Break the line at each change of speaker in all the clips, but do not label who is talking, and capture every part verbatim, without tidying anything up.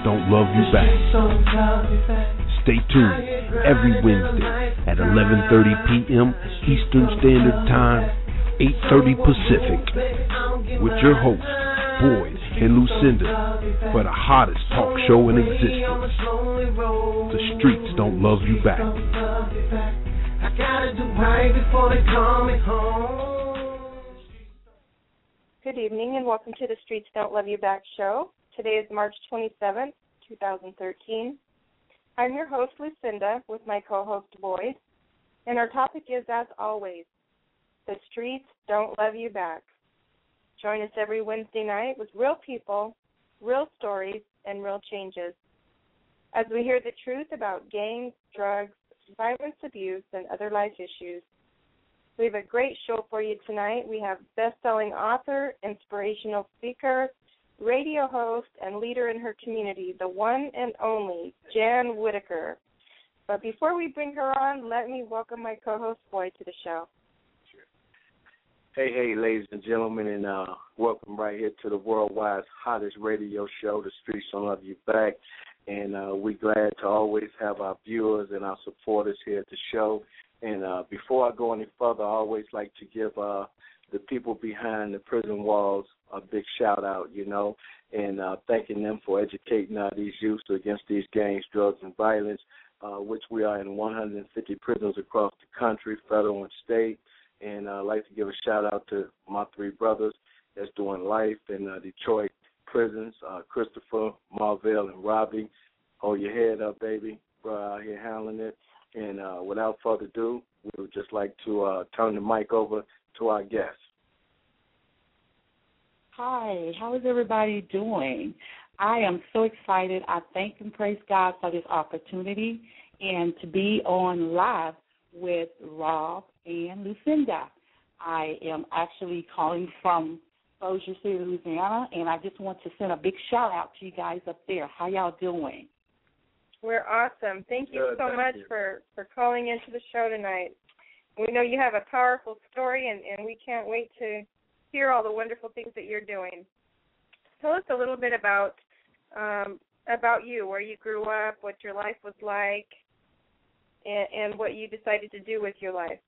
don't love you back. Stay tuned every Wednesday at eleven thirty p.m. Eastern Standard Time, eight thirty Pacific, with your hosts, Boyd and Lucinda, for the hottest talk show in existence. The streets don't love you back. I gotta do right before they call me home.
Good evening and welcome to the Streets Don't Love You Back show. Today is March twenty-seventh, twenty thirteen. I'm your host, Lucinda, with my co-host, Boyd. And our topic is, as always, the streets don't love you back. Join us every Wednesday night with real people, real stories, and real changes as we hear the truth about gangs, drugs, violence, abuse, and other life issues. We have a great show for you tonight. We have best-selling author, inspirational speaker, radio host, and leader in her community, the one and only Jan Whitaker. But before we bring her on, let me welcome my co-host, Boyd, to the show.
Hey, hey, ladies and gentlemen, and uh, welcome right here to the worldwide hottest radio show, The Streets Don't Love You Back. And uh, we're glad to always have our viewers and our supporters here at the show. And uh, before I go any further, I always like to give uh, the people behind the prison walls a big shout-out, you know, and uh, thanking them for educating uh, these youths against these gangs, drugs, and violence, uh, which we are in one hundred fifty prisons across the country, federal and state. And uh, I'd like to give a shout-out to my three brothers that's doing life in uh, Detroit prisons, uh, Christopher, Marvell, and Robbie. Hold your head up, baby. Bro out here handling it. And uh, without further ado, we would just like to uh, turn the mic over to our guests.
Hi, how is everybody doing? I am so excited. I thank and praise God for this opportunity and to be on live with Rob and Lucinda. I am actually calling from Bossier City, Louisiana, and I just want to send a big shout-out to you guys up there. How y'all doing?
We're awesome. Thank you
Good,
so
thank
much
you.
for, for calling into the show tonight. We know you have a powerful story, and, and we can't wait to hear all the wonderful things that you're doing. Tell us a little bit about um, about you, where you grew up, what your life was like, and, and what you decided to do with your life.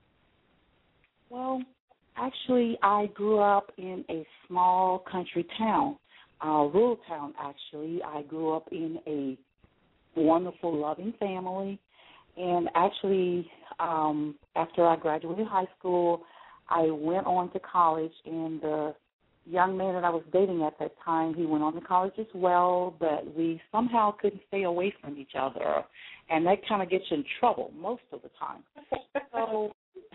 Well, actually, I grew up in a small country town, a rural town, actually. I grew up in a wonderful, loving family. And actually, um, after I graduated high school, I went on to college, and the young man that I was dating at that time, he went on to college as well, but we somehow couldn't stay away from each other, and that kind of gets you in trouble most of the time. So,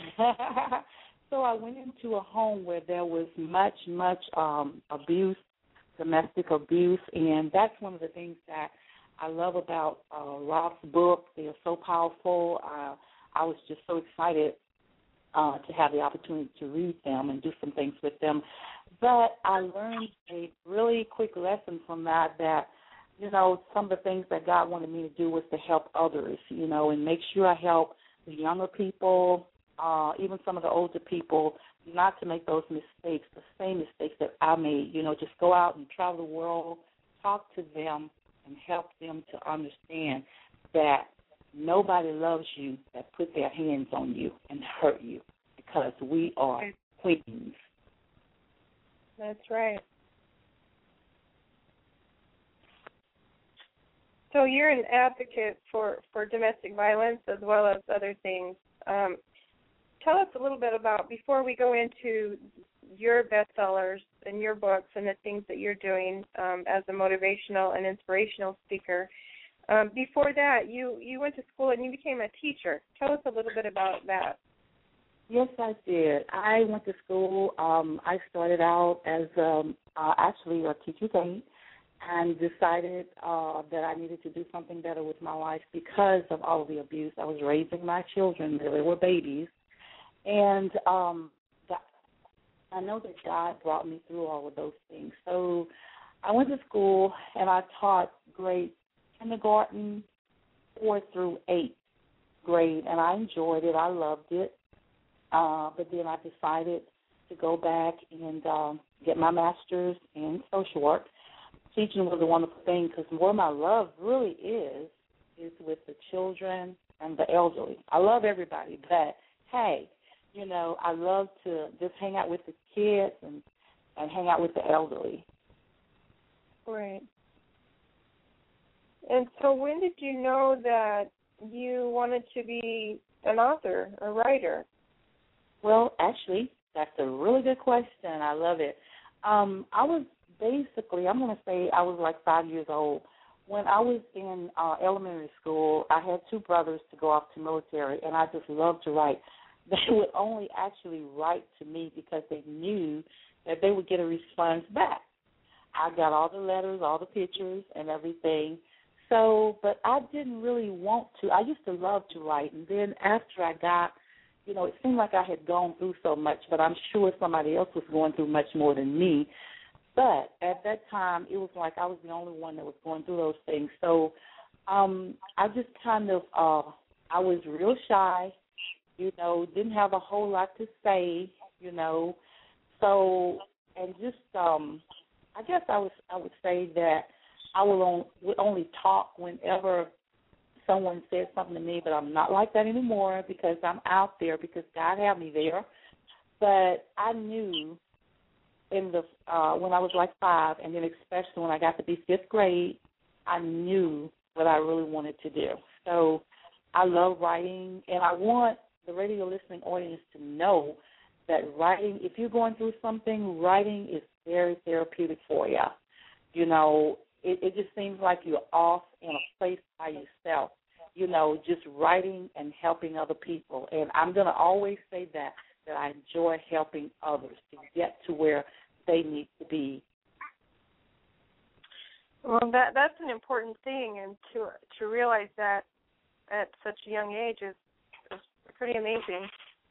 so I went into a home where there was much, much um, abuse, domestic abuse, and that's one of the things that I love about uh, Rob's book. They are so powerful. Uh, I was just so excited uh, to have the opportunity to read them and do some things with them. But I learned a really quick lesson from that, that, you know, some of the things that God wanted me to do was to help others, you know, and make sure I help the younger people, uh, even some of the older people, not to make those mistakes, the same mistakes that I made, you know, just go out and travel the world, talk to them, and help them to understand that nobody loves you that put their hands on you and hurt you, because we are queens.
That's right. So you're an advocate for, for domestic violence as well as other things. Um, tell us a little bit about, before we go into your bestsellers and your books and the things that you're doing um, as a motivational and inspirational speaker. Um, before that, you, you went to school and you became a teacher. Tell us a little bit about that.
Yes, I did. I went to school. Um, I started out as um, uh, actually a teacher's aide and decided uh, that I needed to do something better with my life because of all of the abuse. I was raising my children. They were babies. And um, I know that God brought me through all of those things. So I went to school, and I taught grade kindergarten, four through eight grade, and I enjoyed it. I loved it. Uh, but then I decided to go back and um, get my master's in social work teaching was a wonderful thing because where my love really is is with the children and the elderly. I love everybody, but, hey, you know, I love to just hang out with the kids and, and hang out with the elderly.
Right. And so when did you know that you wanted to be an author, a writer?
Well, actually, that's a really good question. I love it. Um, I was basically, I'm going to say I was like five years old. When I was in uh, elementary school, I had two brothers to go off to military, and I just loved to write. They would only actually write to me because they knew that they would get a response back. I got all the letters, all the pictures, and everything. So, but I didn't really want to. I used to love to write, and then after I got, you know, it seemed like I had gone through so much, but I'm sure somebody else was going through much more than me. But at that time, it was like I was the only one that was going through those things. So um, I just kind of, uh, I was real shy, you know, didn't have a whole lot to say, you know. So, and just, um, I guess I was, I would say that I will on, would only talk whenever someone said something to me, but I'm not like that anymore because I'm out there because God had me there. But I knew in the uh, when I was like five, and then especially when I got to be fifth grade, I knew what I really wanted to do. So I love writing, and I want the radio listening audience to know that writing, if you're going through something, writing is very therapeutic for you. You know, it, it just seems like you're off in a place by yourself, you know, just writing and helping other people. And I'm going to always say that, that I enjoy helping others to get to where they need to be.
Well, that that's an important thing, and to to realize that at such a young age is, is pretty amazing.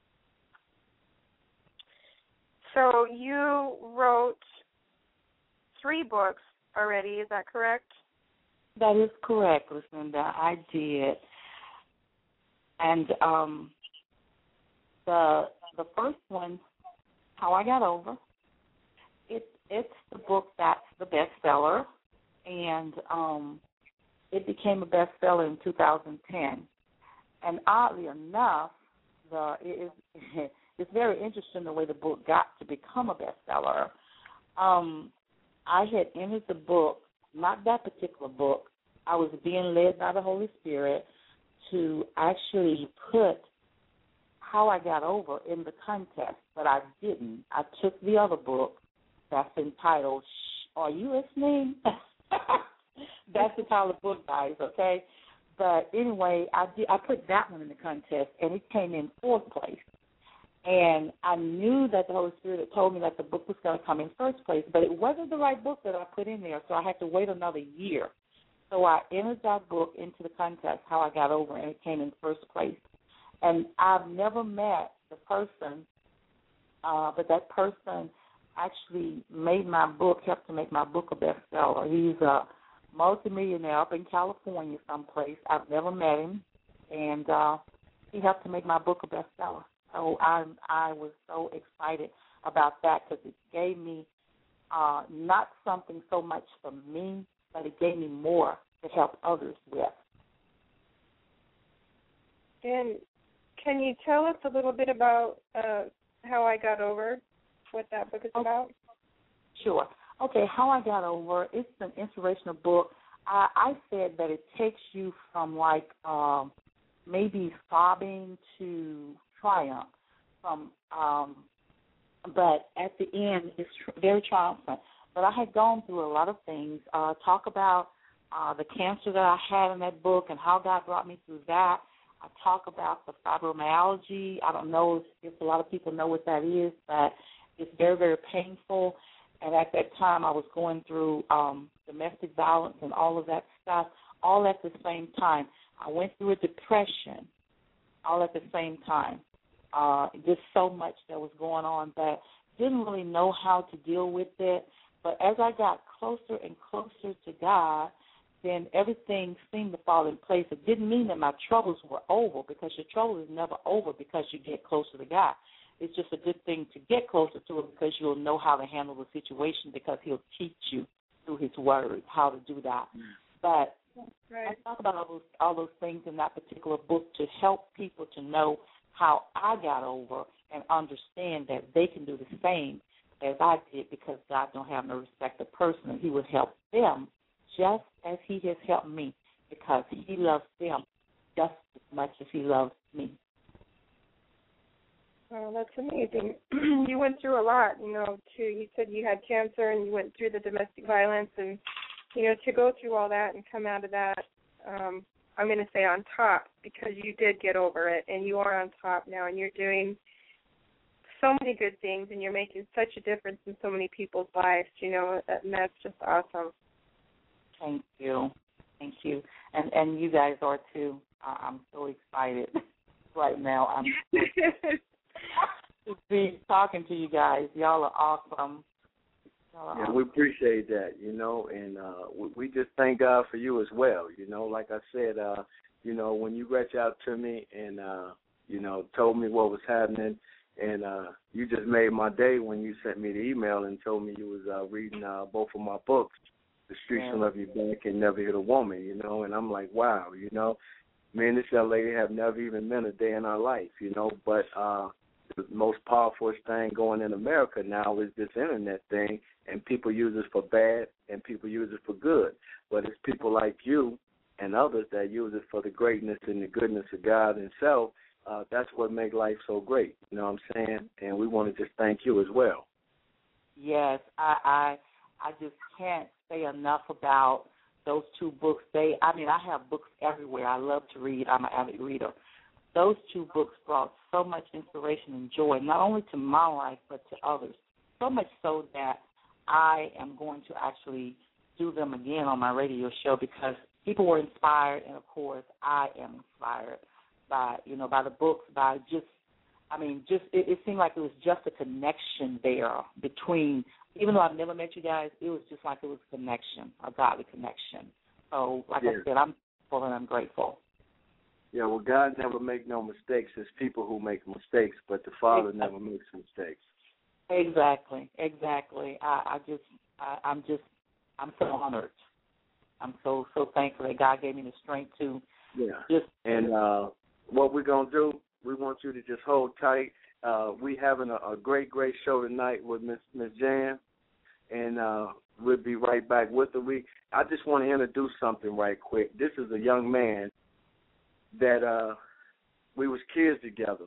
So you wrote three books already, is that correct?
That is correct, Lucinda. I did. And um, the the first one, How I Got Over, it it's the book that's the bestseller, and um, it became a bestseller in two thousand ten. And oddly enough, the it is it's very interesting the way the book got to become a bestseller. Um, I had entered the book, not that particular book. I was being led by the Holy Spirit to actually put How I Got Over in the contest, but I didn't. I took the other book that's entitled Shh, Are You Listening? That's the title of the book, guys, okay? But anyway, I did. I put that one in the contest, and it came in fourth place. And I knew that the Holy Spirit had told me that the book was going to come in first place, but it wasn't the right book that I put in there, so I had to wait another year. So I entered that book into the contest, How I Got Over, and it came in first place. And I've never met the person, uh, but that person actually made my book, helped to make my book a bestseller. He's a multimillionaire up in California someplace. I've never met him, and uh, he helped to make my book a bestseller. So I I was so excited about that because it gave me uh, not something so much for me, but it gave me more to help others with.
And can you tell us a little bit about uh, How I Got Over, what that book is
okay.
about?
Sure. Okay, How I Got Over, it's an inspirational book. I, I said that it takes you from like um, maybe sobbing to triumph, from, um, but at the end it's tr- very triumphant. But I had gone through a lot of things. Uh, talk about uh, the cancer that I had in that book and how God brought me through that. I talk about the fibromyalgia. I don't know if, if a lot of people know what that is, but it's very, very painful. And at that time I was going through um, domestic violence and all of that stuff, all at the same time. I went through a depression all at the same time. Uh, just so much that was going on, but didn't really know how to deal with it. But as I got closer and closer to God, then everything seemed to fall in place. It didn't mean that my troubles were over, because your trouble is never over because you get closer to God. It's just a good thing to get closer to it because you'll know how to handle the situation, because he'll teach you through His Word, how to do that. But
right.
I talk about all those, all those things in that particular book to help people to know how I got over and understand that they can do the same as I did, because God don't have no respect of person, and He will help them just as He has helped me, because He loves them just as much as He loves me.
Oh, that's amazing. You went through a lot, you know, too. You said you had cancer and you went through the domestic violence, and, you know, to go through all that and come out of that, um, I'm going to say on top, because you did get over it, and you are on top now, and you're doing so many good things, and you're making such a difference in so many people's lives, you know, and that's just awesome.
Thank you. Thank you. And and you guys are, too. I'm so excited right now. I'm to be talking to you guys. Y'all are awesome. Y'all are
yeah,
awesome.
We appreciate that, you know, and uh, we, we just thank God for you as well. You know, like I said, uh, you know, when you reached out to me and, uh, you know, told me what was happening, and uh, you just made my day when you sent me the email and told me you was uh, reading uh, both of my books, The Streets
Yeah.
Will Love You Back and Never Hit a Woman, you know, and I'm like, wow, you know, me and this young lady have never even met a day in our life, you know, but uh, the most powerful thing going in America now is this internet thing, and people use it for bad and people use it for good. But it's people like you and others that use it for the greatness and the goodness of God Himself. Uh, that's what makes life so great, you know what I'm saying? And we want to just thank you as well.
Yes, I, I I just can't say enough about those two books. They, I mean, I have books everywhere. I love to read. I'm an avid reader. Those two books brought so much inspiration and joy, not only to my life but to others. So much so that I am going to actually do them again on my radio show, because people were inspired, and of course I am inspired by, you know, by the books, by just, I mean, just it, it seemed like it was just a connection there between, even though I've never met you guys, it was just like it was a connection, a godly connection. So, like
yeah.
I said, I'm grateful and I'm grateful.
Yeah, well, God never make no mistakes. It's people who make mistakes, but the Father
Exactly.
never makes mistakes.
Exactly, exactly. I, I just, I, I'm just, I'm so honored. I'm so, so thankful that God gave me the strength to
Yeah.
just.
And uh, what we're going to do, we want you to just hold tight. Uh, we having a, a great, great show tonight with Miss Miss Jan, and uh, we'll be right back with her. We, I just want to introduce something right quick. This is a young man that uh, we was kids together,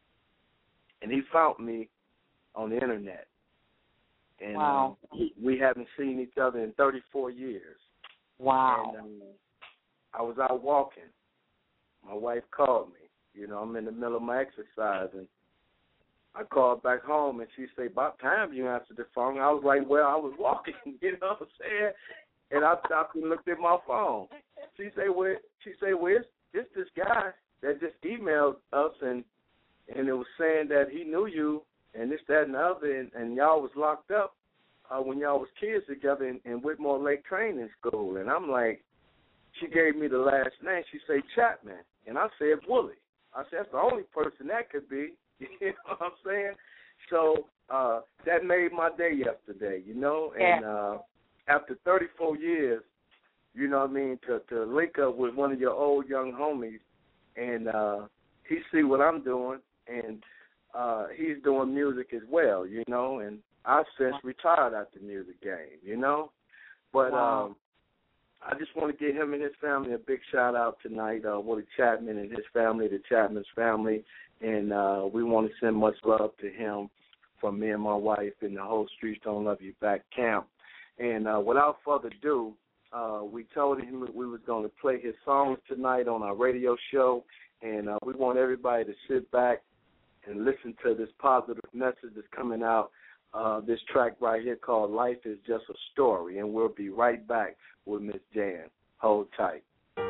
and he found me on the internet. And
Wow.
uh, we haven't seen each other in thirty-four years.
Wow.
And um, I was out walking. My wife called me. You know, I'm in the middle of my exercise, and I called back home, and she said, about time you answered the phone. I was like, well, I was walking, you know what I'm saying? And I stopped and looked at my phone. She said, well, she said, well, it's, it's this guy that just emailed us, and and it was saying that he knew you, and this, that, and the other, and, and y'all was locked up uh, when y'all was kids together in, in Whitmore Lake Training School. And I'm like, she gave me the last name. She said Chapman, and I said Woolley. I said, that's the only person that could be. You know what I'm saying? So uh, that made my day yesterday, you know. And uh, after thirty-four years, you know what I mean, to, to link up with one of your old young homies, and uh, he see what I'm doing, and uh, he's doing music as well, you know. And I've since retired out the music game, you know. But
wow.
um, I just want to give him and his family a big shout-out tonight, uh, Willie Chapman and his family, the Chapman's family, and uh, we want to send much love to him from me and my wife and the whole Streets Don't Love You Back camp. And uh, without further ado, uh, we told him we was going to play his songs tonight on our radio show, and uh, we want everybody to sit back and listen to this positive message that's coming out. Uh, this track right here called Life is Just a Story, and we'll be right back with Miss Jan. Hold tight.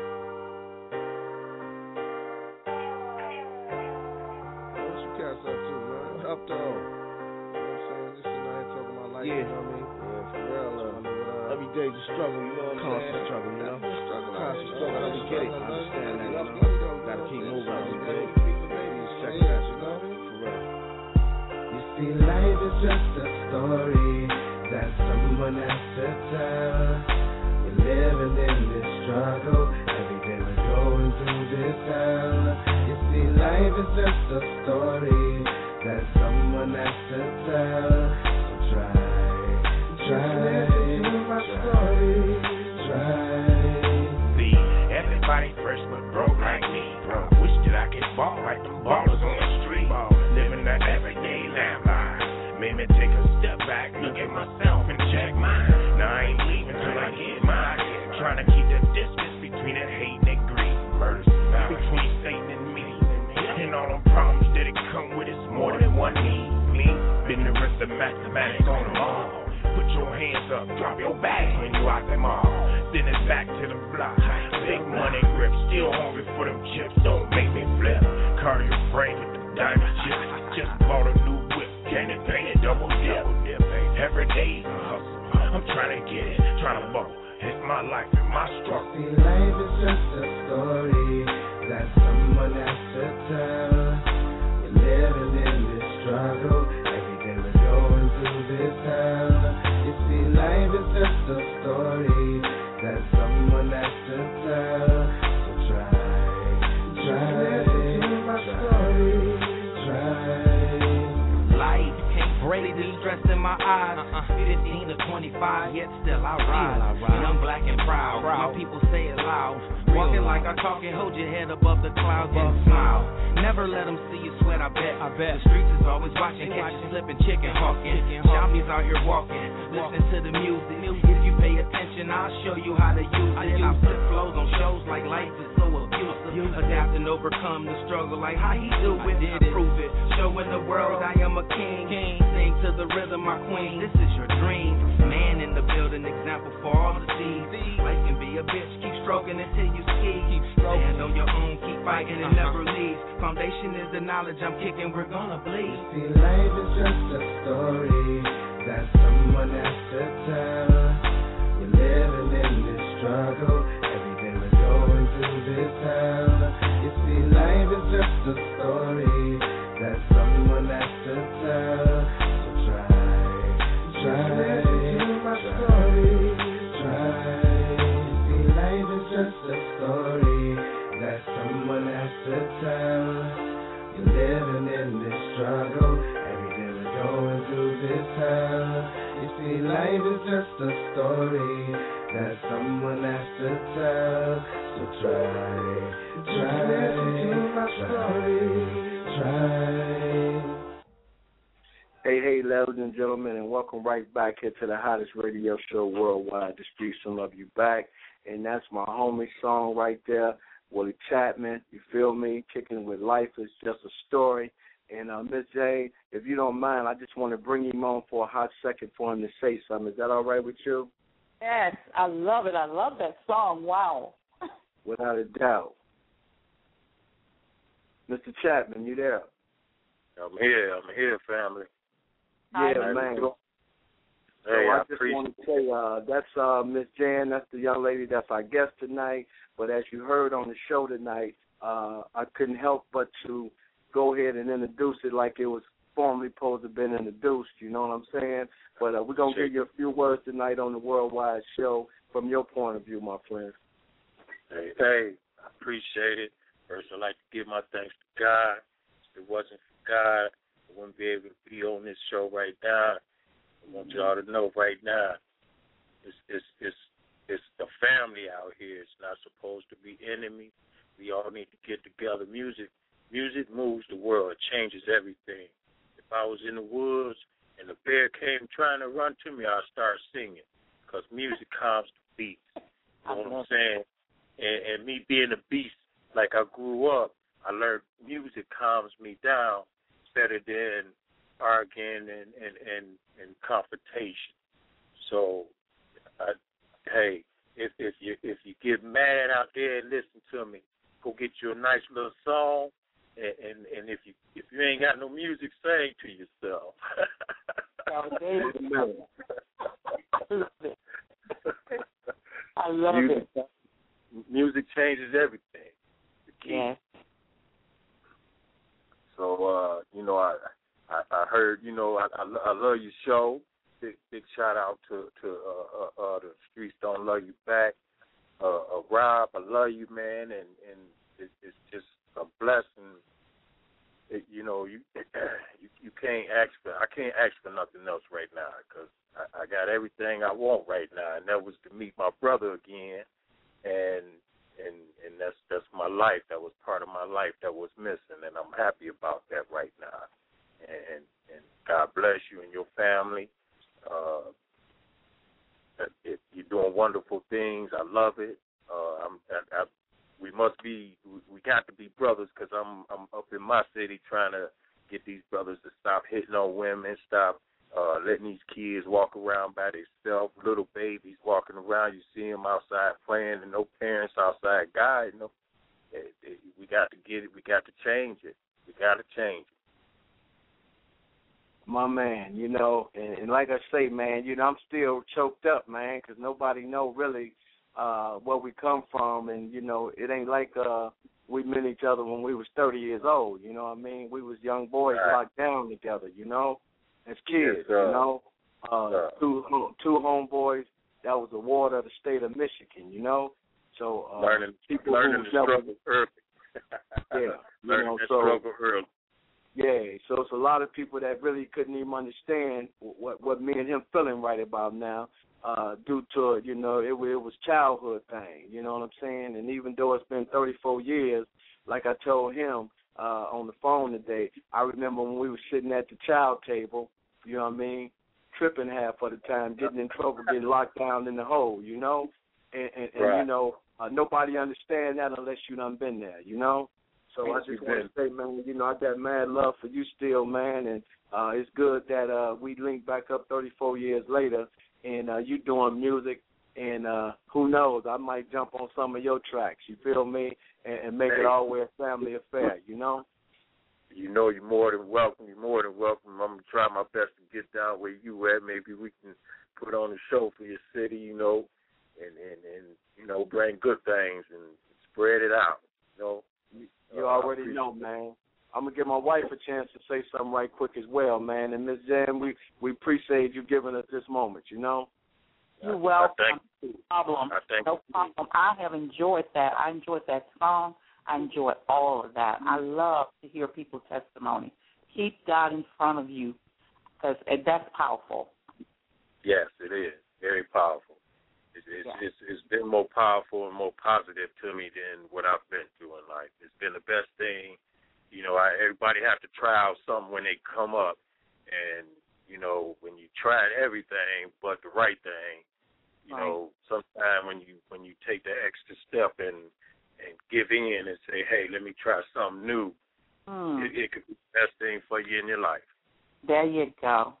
What's your cats up to, man? Up to all. You know what I'm saying? Just sitting out here talking about life,
Yeah.
you know what I mean? Yeah, for real. Uh, I mean, what, uh,
every day's a struggle, you know what I'm saying?
Constant struggle, you know?
Constant struggle,
Constant
you know?
struggle.
I
We get it. I understand that, you know? Gotta keep moving every day. These check that, you know? For real.
You see, life is just a story that someone has to tell. hands up, drop your bags when you out the mall. Then it's back to the block. Big money grip, still hungry for them chips. Don't make me flip. Cardio frame with the diamond chips. Just bought a new whip, candy painted double dip. Every day's a hustle. I'm trying to get it, trying to bubble. It's my life and my struggle.
See, life is just a story that someone has to tell. We're living in this struggle. Every day we're going through this hell. You see, life is just a story that someone has to tell. So try, try, listen to my story. Try.
Life can't break the stress in my eyes. Uh-uh. fifteen to twenty-five, yet still I rise. Young, black, and proud. proud. My people say it loud. Walking like I talk and hold your head above the clouds and smile. Never let them see you sweat, I bet. I bet. The streets is always watching, catch you slipping, chicken hawking. Zombies out here walking, listen to the music. If you pay attention, I'll show you how to use it. I flip flows on shows like life is so abusive. Adapt and overcome the struggle like how he do it. Did it. Prove it. Showing the world I am a king. king. Sing to the rhythm, my queen. This is your dream. Man in the building, example for all to see. Life can be a bitch, keep stroking until you ski. Keep Stand on your own, keep fighting, it never leaves. Foundation is the knowledge I'm kicking, we're gonna bleed.
See, life is just a story that someone has to tell. We're living in this struggle. Every day we're going through this hell. You see, life is just a story that someone has to tell. So try, try, listen to my story. Try. You see, life is just a story that someone has to tell. You're living in this struggle. Every day we're going through this hell. You see, life is just a story that someone has to tell. So try, try, listen to my story. Try.
Hey, hey, ladies and gentlemen, and welcome right back here to the hottest radio show worldwide, The Streets Don't Love You Back. And that's my homie song right there, Willie Chapman. You feel me? Kicking with Life is Just a Story. And uh, Miss J, if you don't mind, I just want to bring him on for a hot second for him to say something. Is that all right with you?
Yes, I love it. I love that song. Wow.
Without a doubt. Mister Chapman, you there?
I'm here. I'm here, family.
Yeah,
Hi,
man.
So
hey, I,
I
just
appreciate
want to say uh, that's uh, Miss Jan. That's the young lady that's our guest tonight. But as you heard on the show tonight, uh, I couldn't help but to go ahead and introduce it like it was formally supposed to have been introduced. You know what I'm saying? But uh, we're going to give you a few words tonight on the Worldwide Show from your point of view, my friend.
Hey, hey, I appreciate it. First, I'd like to give my thanks to God. If it wasn't for God, I wouldn't be able to be on this show right now. I want y'all to know right now, it's it's it's it's the family out here. It's not supposed to be enemy. We all need to get together. Music, music moves the world. It changes everything. If I was in the woods and a bear came trying to run to me, I'd start singing because music calms the beast. You know what I'm saying? And, and me being a beast, like I grew up, I learned music calms me down better than arguing and, and, and, and confrontation. So, I, hey, if if you if you get mad out there and listen to me, go get you a nice little song, and and, and if you if you ain't got no music, sing to yourself.
I love
music,
it.
Music changes everything. The key.
Yes.
So, uh, you know, I, I I heard, you know, I, I, I love your show. Big big shout out to to uh, uh, uh, the Streets Don't Love You Back. Uh, uh, Rob, I love you, man, and and it, it's just a blessing. It, you know, you, you you can't ask for I can't ask for nothing else right now because I, I got everything I want right now, and that was to meet my brother again, and. And and that's that's my life. That was part of my life that was missing, and I'm happy about that right now. And and God bless you and your family. Uh, it, you're doing wonderful things. I love it. Uh, I'm, I, I, we must be. We got to be brothers because I'm I'm up in my city trying to get these brothers to stop hitting on women, stop uh, letting these kids walk around by themselves, little babies walking around. You see them outside playing and no parents outside guiding them. We got to get it. We got to change it. We got to change it.
My man, you know, and, and like I say, man, you know, I'm still choked up, man, because nobody know really uh, where we come from, and, you know, it ain't like uh, we met each other when we was thirty years old, you know what I mean? We was young boys right. locked down together, you know, as kids, yes, you know. Uh, two, two homeboys, that was the ward of the state of Michigan, you know. So uh,
learning,
people
learning
who
the struggle early.
Yeah,
learning
you know,
the
so,
struggle early.
Yeah, so it's a lot of people that really couldn't even understand what what me and him feeling right about now, uh, due to, you know, it, it was childhood thing, you know what I'm saying? And even though it's been thirty-four years, like I told him uh, on the phone today, I remember when we were sitting at the child table, you know what I mean, tripping half of the time, getting in trouble, getting locked down in the hole, you know? And, and, and
right.
you know, uh, nobody understand that unless you done been there, you know? So I just want to say, man, you know, I got mad love for you still, man, and uh, it's good that uh, we linked back up thirty-four years later, and uh, you doing music, and uh, who knows, I might jump on some of your tracks, you feel me, and, and make
hey.
it always a family affair, you know?
You know you're more than welcome, you're more than welcome. I'm going to try my best to get down where you at. Maybe we can put on a show for your city, you know, and, and, and you know, bring good things and spread it out, you know.
You already know, man. I'm going to give my wife a chance to say something right quick as well, man. And, Miz Jan, we, we appreciate you giving us this moment, you know?
You're welcome.
No
problem. No problem. I have enjoyed that. I enjoyed that song. I enjoyed all of that. I love to hear people's testimony. Keep God in front of you, because that's powerful.
Yes, it is. Very powerful. It's, it's, yeah. it's, it's been more powerful and more positive to me than what I've been through in life. It's been the best thing. You know, I, everybody have to try out something when they come up. And, you know, when you try everything but the right thing, you right. know, sometimes when you when you take the extra step and, and give in and say, hey, let me try something new, mm. it, it could be the best thing for you in your life.
There you go.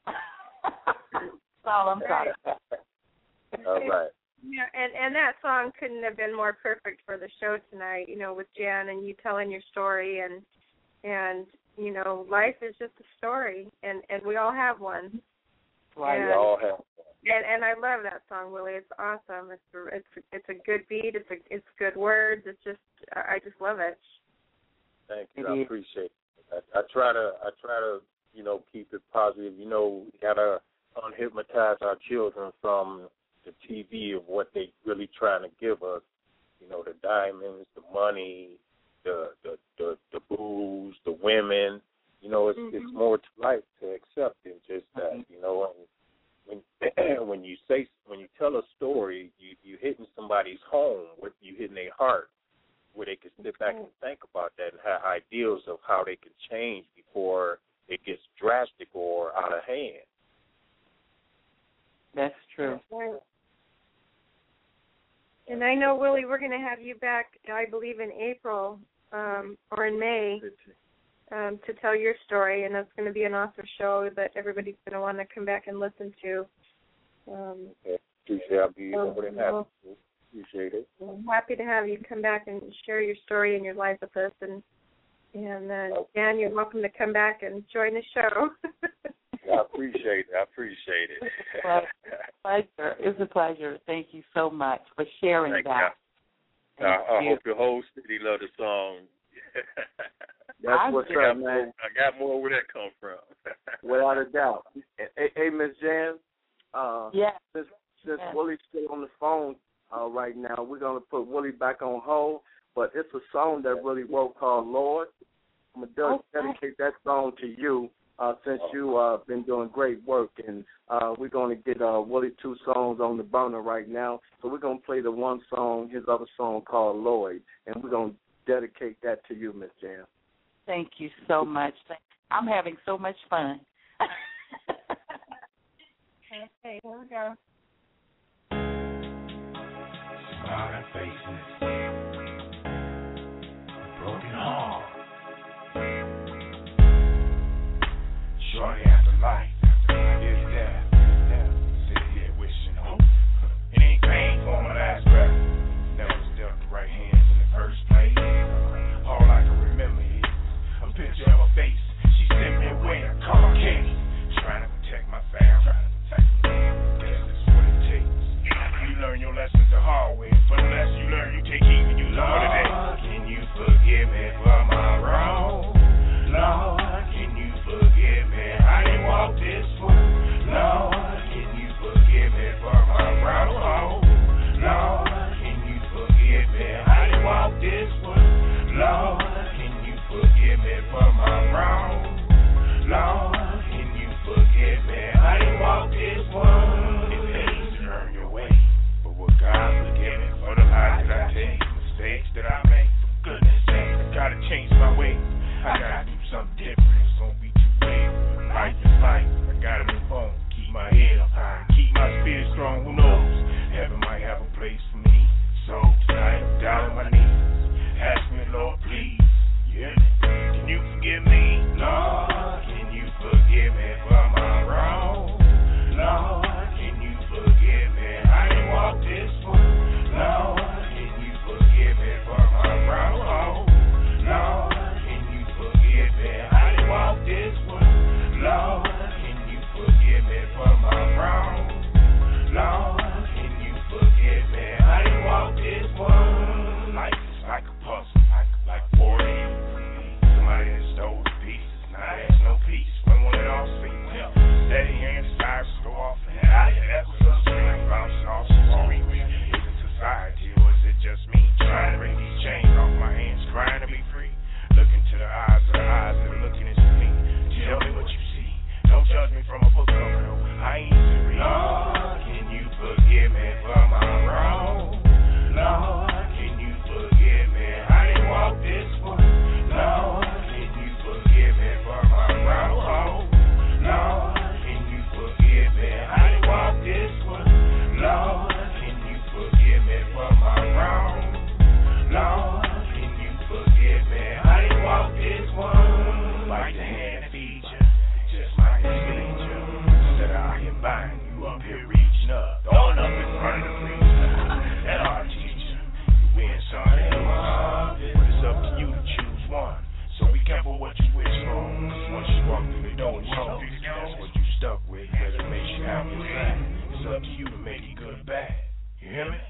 That's all I'm talking about.
All right.
Yeah, and, and that song couldn't have been more perfect for the show tonight, you know, with Jan and you telling your story. And, and you know, life is just a story, and, and we all have one.
Right,
and,
we all have one.
And, and I love that song, Willie. It's awesome. It's a, it's it's a good beat. It's a, it's good words. It's just, I just love it.
Thank you. I appreciate it. I, I try to, I try to, you know, keep it positive. You know, we got to unhypnotize our children from the T V of what they really trying to give us, you know, the diamonds, the money, the the the, the booze, the women. You know, it's mm-hmm. it's more to life to accept than just that. You know, and when when you say when you tell a story, you you hitting somebody's home, what you hitting their heart, where they can sit back and think about that and have ideals of how they can change before it gets drastic or out of hand.
That's true.
And I know, Willie, we're going to have you back, I believe, in April um, or in May um, to tell your story, and that's going to be an awesome show that everybody's going to want to come back and listen to. Um,
yeah, appreciate I'll be over there. Happy. Appreciate it.
I'm happy to have you come back and share your story and your life with us. And, and uh, okay. Dan, you're welcome to come back and join the show.
I appreciate it. I appreciate it.
Well, pleasure. It's a pleasure. Thank you so much for sharing
Thank
that.
Uh, I hope your whole city love the song.
That's
I
what's
I
up, man.
More, I got more where that come from.
Without a doubt. Hey, hey Miz Jan, uh,
yeah.
since, since
yeah.
Willie's still on the phone uh, right now, we're going to put Willie back on hold, but it's a song that Willie wrote called Lord. I'm going to
okay.
dedicate that song to you. Uh, since you've uh, been doing great work, and uh, we're going to get uh, Willie two songs on the burner right now. So we're going to play the one song, his other song called Lloyd, and we're going to dedicate that to you, Miz Jan.
Thank you so much. I'm having so much fun.
Okay, here we go.
Smiling faces, broken heart. Shorty after life, yeah. up here reaching up, throwing up in front of the preacher. That our teacher. We ain't sorry anymore. But it's up to you to choose one. So be careful what you wish for. Once you walk through the door, you know that's what you stuck with. Whether it makes you happy or sad. It's up to you to make it good or bad. You hear me?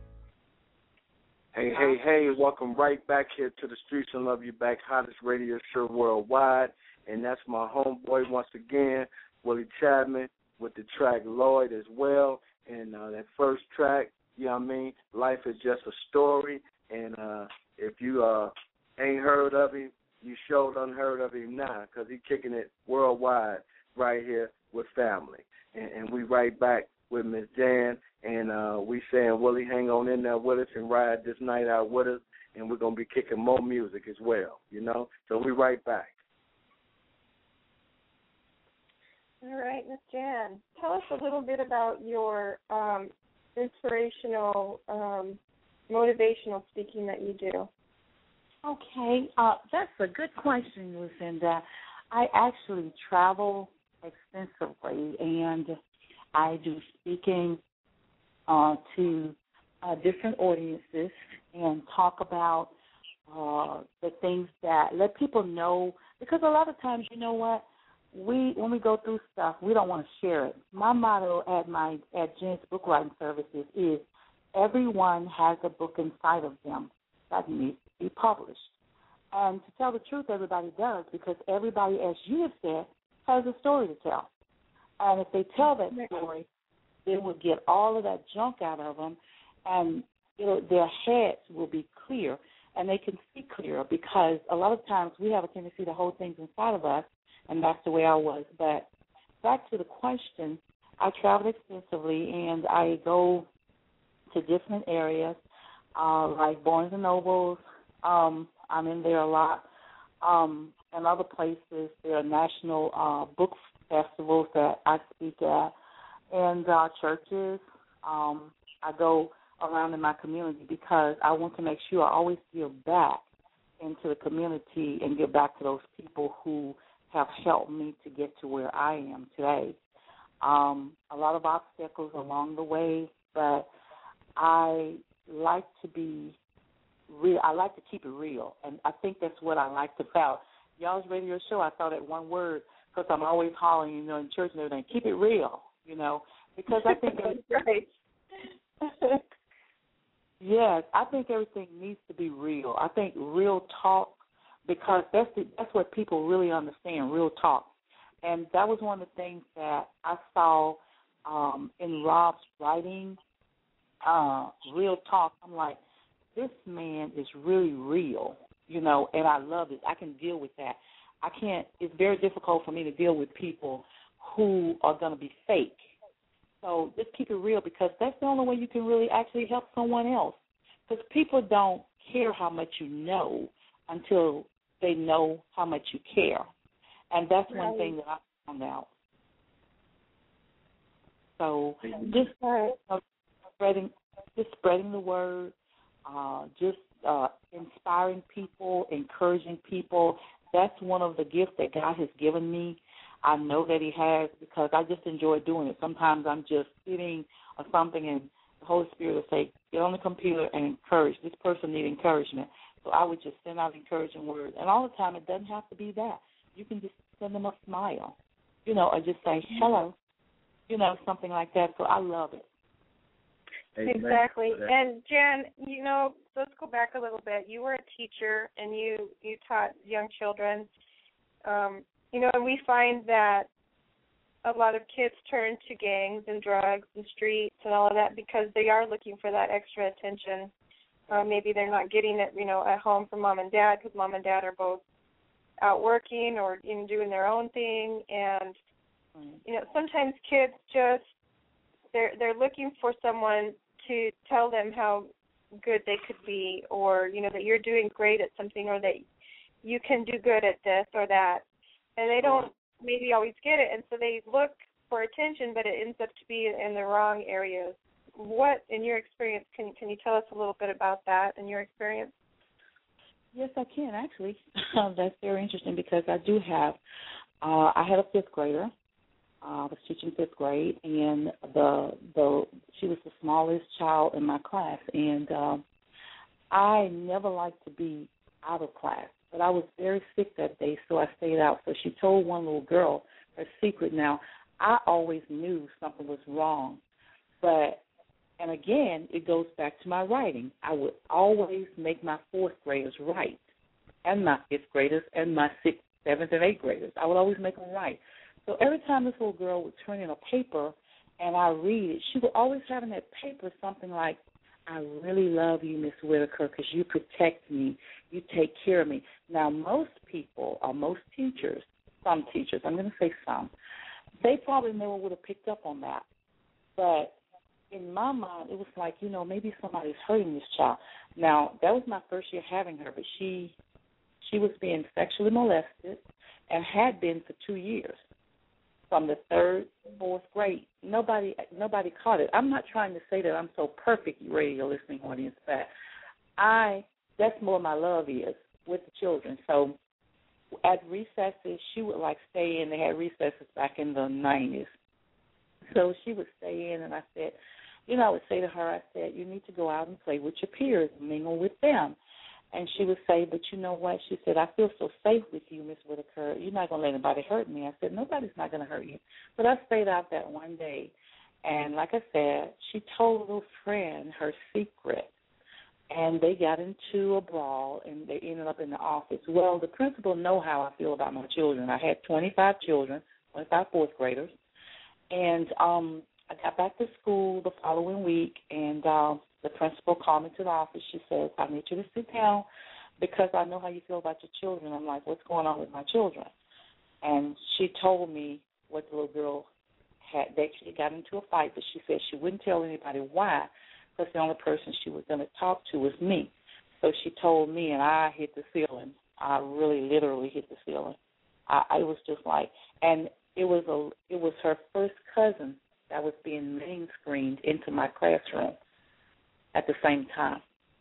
Hey, hey, hey, welcome right back here to the Streets and Love You Back, hottest radio show worldwide. And that's my homeboy once again, Willie Chapman, with the track Lloyd as well. And uh, that first track, you know what I mean, Life is Just a Story. And uh, if you uh, ain't heard of him, you sure done heard of him now, because he kicking it worldwide right here with family. And, and we right back with Miss Jan, and uh, we saying, Willie, hang on in there with us and ride this night out with us, and we're going to be kicking more music as well, you know? So we right back.
All right, Miss Jan, tell us a little bit about your um, inspirational, um, motivational speaking that you do.
Okay, uh, that's a good question, Lucinda. I actually travel extensively, and I do speaking uh, to uh, different audiences and talk about uh, the things that let people know, because a lot of times, you know what, we when we go through stuff, we don't want to share it. My motto at my at Jen's Book Writing Services is everyone has a book inside of them that needs to be published. And to tell the truth, everybody does, because everybody, as you have said, has a story to tell. And if they tell that story, they will get all of that junk out of them, and it'll, their heads will be clear, and they can see clearer, because a lot of times we have a tendency to hold things inside of us, and that's the way I was. But back to the question, I travel extensively, and I go to different areas, uh, like Barnes and Nobles. Um, I'm in there a lot. Um, and other places, there are national uh, book festivals that I speak at, and uh, churches. Um, I go around in my community because I want to make sure I always give back into the community and give back to those people who have helped me to get to where I am today. Um, a lot of obstacles along the way, but I like to be real. I like to keep it real, and I think that's what I liked about y'all's radio show. I thought that one word, because I'm always hollering, you know, in church and everything, keep it real, you know, because I think
right.
Yes, I think everything needs to be real. I think real talk, because that's the, that's what people really understand, real talk. And that was one of the things that I saw um, in Rob's writing, uh, real talk. I'm like, this man is really real, you know, and I love it. I can deal with that. I can't, it's very difficult for me to deal with people who are going to be fake. So just keep it real, because that's the only way you can really actually help someone else. Because people don't care how much you know until they know how much you care. And that's right. One thing that I found out. So just uh, spreading, just spreading the word, uh, just uh, inspiring people, encouraging people. That's one of the gifts that God has given me. I know that he has, because I just enjoy doing it. Sometimes I'm just sitting or something, and the Holy Spirit will say, get on the computer and encourage. This person needs encouragement. So I would just send out encouraging words. And all the time, it doesn't have to be that. You can just send them a smile, you know, or just say, hello, you know, something like that. So I love it.
Exactly. And, Jan, you know, let's go back a little bit. You were a teacher, and you, you taught young children. Um, you know, and we find that a lot of kids turn to gangs and drugs and streets and all of that because they are looking for that extra attention. Uh, maybe they're not getting it, you know, at home from mom and dad, because mom and dad are both out working or you know, doing their own thing. And, you know, sometimes kids just, they're they're looking for someone to tell them how good they could be, or, you know, that you're doing great at something, or that you can do good at this or that. And they don't maybe always get it, and so they look for attention, but it ends up to be in the wrong areas. What, in your experience, can can you tell us a little bit about that in your experience?
Yes, I can, actually. That's very interesting, because I do have, uh, I had a fifth grader, I was teaching fifth grade, and the the she was the smallest child in my class, and um, I never liked to be out of class, but I was very sick that day, so I stayed out. So she told one little girl her secret. Now, I always knew something was wrong, but, and again, it goes back to my writing. I would always make my fourth graders write, and my fifth graders, and my sixth, seventh, and eighth graders. I would always make them write. So every time this little girl would turn in a paper and I read it, she would always have in that paper something like, I really love you, Miss Whitaker, because you protect me. You take care of me. Now, most people, or most teachers, some teachers, I'm going to say some, they probably never would have picked up on that. But in my mind, it was like, you know, maybe somebody's hurting this child. Now, that was my first year having her, but she she was being sexually molested and had been for two years. From the third, fourth grade. Nobody nobody caught it. I'm not trying to say that I'm so perfect, radio listening audience, but I that's more my love is with the children. So at recesses, she would like stay in. They had recesses back in the nineties. So she would stay in, and I said, you know, I would say to her, I said, you need to go out and play with your peers, mingle with them. And she would say, but you know what? She said, I feel so safe with you, Miss Whitaker. You're not going to let anybody hurt me. I said, nobody's not going to hurt you. But I stayed out that one day. And like I said, she told a little friend her secret. And they got into a brawl, and they ended up in the office. Well, the principal know how I feel about my children. I had twenty-five children, twenty-five fourth graders. And um, I got back to school the following week, and um, the principal called me to the office. She says, I need you to sit down because I know how you feel about your children. I'm like, what's going on with my children? And she told me what the little girl had. They actually got into a fight, but she said she wouldn't tell anybody why because the only person she was going to talk to was me. So she told me, and I hit the ceiling. I really literally hit the ceiling. I, I was just like, and it was a, it was her first cousin that was being main screened into my classroom at the same time.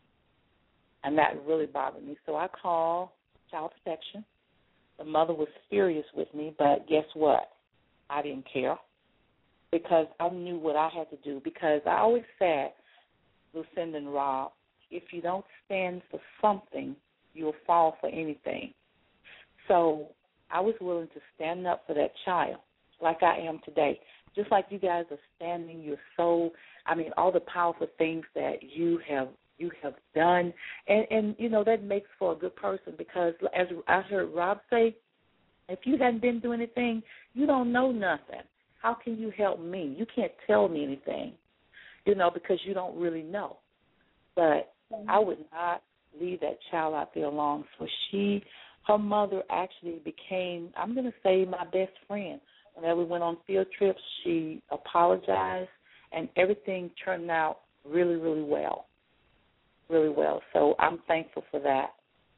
And that really bothered me. So I called Child Protection. The mother was furious with me, but guess what? I didn't care because I knew what I had to do because I always said, Lucinda and Rob, if you don't stand for something, you'll fall for anything. So I was willing to stand up for that child like I am today. Just like you guys are standing, you're so, I mean, all the powerful things that you have you have done. And, and, you know, that makes for a good person because, as I heard Rob say, if you hadn't been through anything, you don't know nothing. How can you help me? You can't tell me anything, you know, because you don't really know. But I would not leave that child out there alone. So she, her mother actually became, I'm going to say, my best friend. Whenever we went on field trips, she apologized, and everything turned out really, really well, really well. So I'm thankful for that.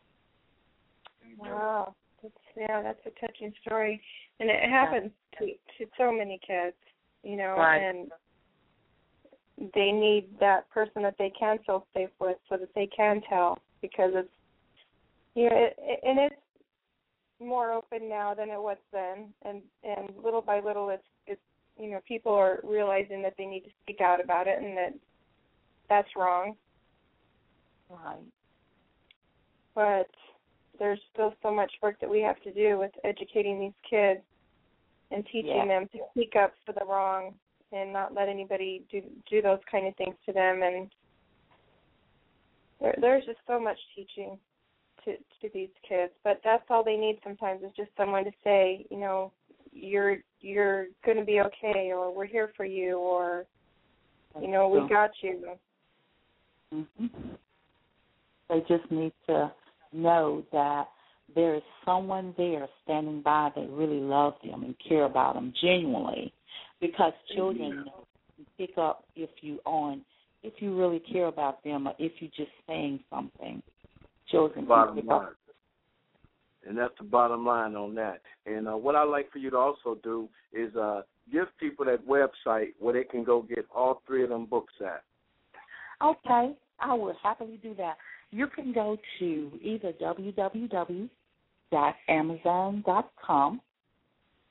Wow. That's, yeah, that's a touching story. And it happens to, to so many kids, you know,
right.
and they need that person that they can feel safe with so that they can tell because it's, you know, it, it, and it's more open now than it was then, and and little by little, it's it's you know people are realizing that they need to speak out about it and that that's wrong.
Right.
But there's still so much work that we have to do with educating these kids and teaching
yeah.
them to speak up for the wrong and not let anybody do do those kind of things to them. And there, there's just so much teaching to to these kids, but that's all they need sometimes is just someone to say, you know, you're you're going to be okay, or we're here for you, or you know, we got you.
Mm-hmm. They just need to know that there is someone there standing by that really loves them and care about them genuinely, because children mm-hmm. pick up if you on if you really care about them or if you're just saying something. Children
bottom
pick
line.
up.
And that's the bottom line on that. And uh, what I'd like for you to also do is uh, give people that website where they can go get all three of them books at.
Okay, I would happily do that. You can go to either w w w dot amazon dot com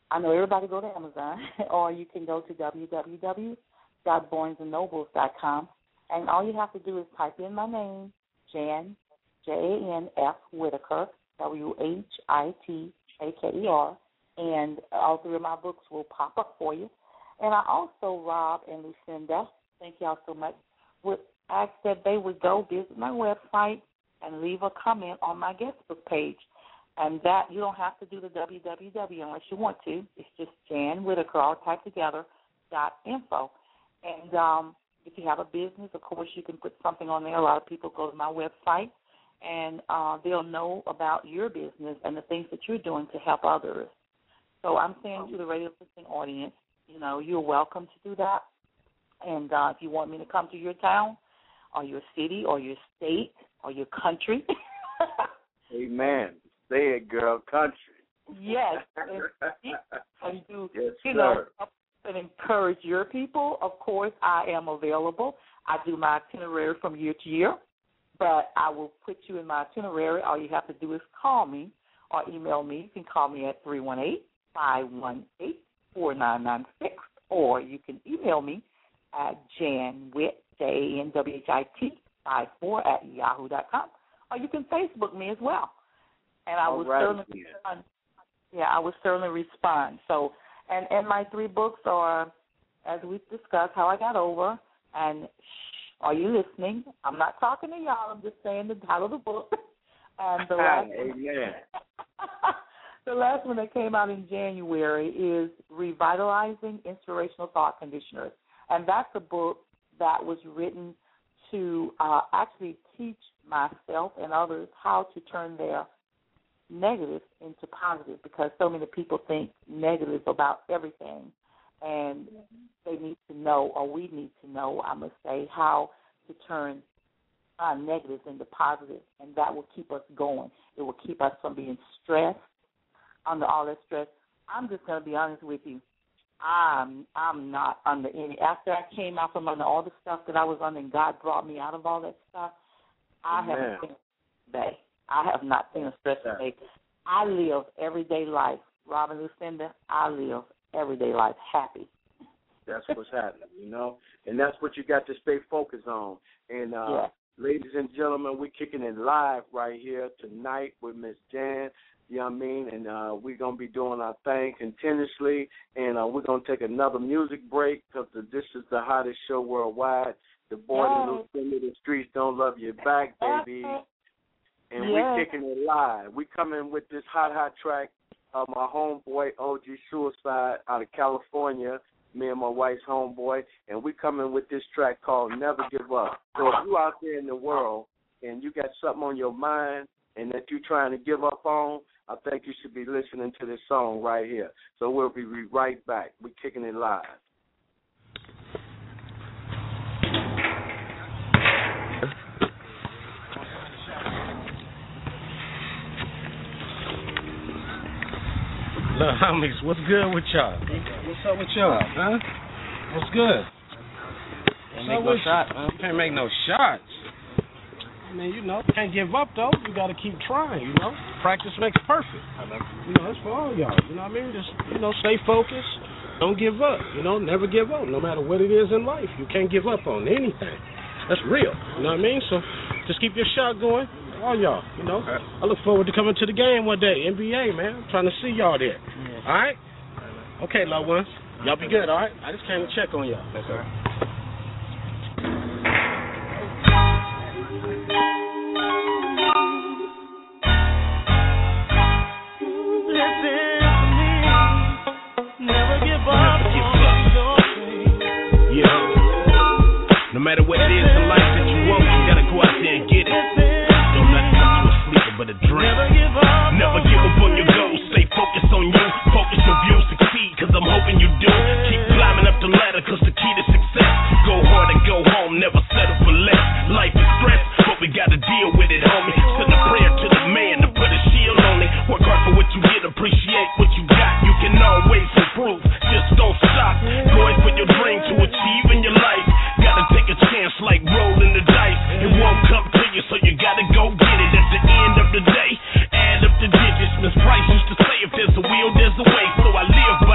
I know everybody go to Amazon, or you can go to w w w dot barnes and nobles dot com, and all you have to do is type in my name, Jan, J A N F Whitaker, W H I T A K E R, and all three of my books will pop up for you. And I also, Rob and Lucinda, thank y'all so much, would ask that they would go visit my website and leave a comment on my guest book page. And that, you don't have to do the w w w unless you want to. It's just Jan Whitaker, all typed together, dot info. And um, if you have a business, of course, you can put something on there. A lot of people go to my website, and uh, they'll know about your business and the things that you're doing to help others. So I'm saying to the radio listening audience, you know, you're welcome to do that. And uh, if you want me to come to your town or your city or your state or your country.
Amen. Say it, girl, country.
Yes. And, and you,
yes,
you
sir.
know, and encourage your people. Of course, I am available. I do my itinerary from year to year, but I will put you in my itinerary. All you have to do is call me or email me. You can call me at three one eight, five one eight, four nine nine six, or you can email me at janwit, J A N W H I T, five four at yahoo dot com, or you can Facebook me as well. And I will
right,
certainly respond. Yeah, I will certainly respond. So, and, and my three books are, as we've discussed, How I Got Over, and Shh, Are You Listening? I'm not talking to y'all. I'm just saying the title of the book. And the last
Amen.
the last one that came out in January is Revitalizing Inspirational Thought Conditioners. And that's a book that was written to uh, actually teach myself and others how to turn their negative into positive, because so many people think negative about everything, and they need to know, or we need to know, I must say, how to turn uh, negatives into positive, and that will keep us going. It will keep us from being stressed, under all that stress. I'm just going to be honest with you. I'm I'm not under any. After I came out from under all the stuff that I was under, and God brought me out of all that stuff, I
Amen.
haven't seen a day. I have not seen a stressful day. I live everyday life. Robin Lucinda, I live everyday life happy.
That's what's happening, you know, and that's what you got to stay focused on. And uh,
yeah.
ladies and gentlemen, we're kicking it live right here tonight with Miss Jan. You know what I mean? And uh, we're going to be doing our thing continuously, and uh, we're going to take another music break because this is the hottest show worldwide. The boy
Yay.
that Lucinda, the streets don't love you back, baby. And
yes.
we're kicking it live. We coming with this hot, hot track of my homeboy, O G Suicide, out of California, me and my wife's homeboy, and we coming with this track called Never Give Up. So if you out there in the world and you got something on your mind and that you're trying to give up on, I think you should be listening to this song right here. So we'll be right back. We're kicking it live.
Look, homies, what's good with y'all? What's up with y'all, huh? What's good?
Can't make no shots, man.
Can't make no shots. I mean, you know, can't give up, though. You got to keep trying, you know. Practice makes perfect. You know, that's for all y'all. You know what I mean? Just, you know, stay focused. Don't give up. You know, never give up, no matter what it is in life. You can't give up on anything. That's real. You know what I mean? So just keep your shot going. All y'all, you know. I look forward to coming to the game one day. N B A, man. I'm trying to see y'all there.
Yeah.
All right? Okay, loved ones. Y'all be good, all right? I just came to check on y'all.
That's all right.
No matter what it is in life that you want, you gotta go out there and get it. Don't let it come to a sleeper but a dream. Never give up. Never give up on your goals. Stay focused on you. Focus on you, succeed, cause I'm hoping you do. Keep climbing up the ladder, cause the key to success. Go hard and go home, never settle for less. Life is stress, but we gotta deal with it, homie. Send a prayer to the man to put a shield on it. Work hard for what you get, appreciate what you got. You can always improve, just don't stop. Going for your dream to achieve in your life. Gotta take a chance like rolling the dice. It won't come to you, so you gotta go get it. At the end of the day, add up the digits. Miss Price used to say, if there's a will, there's a way. So I live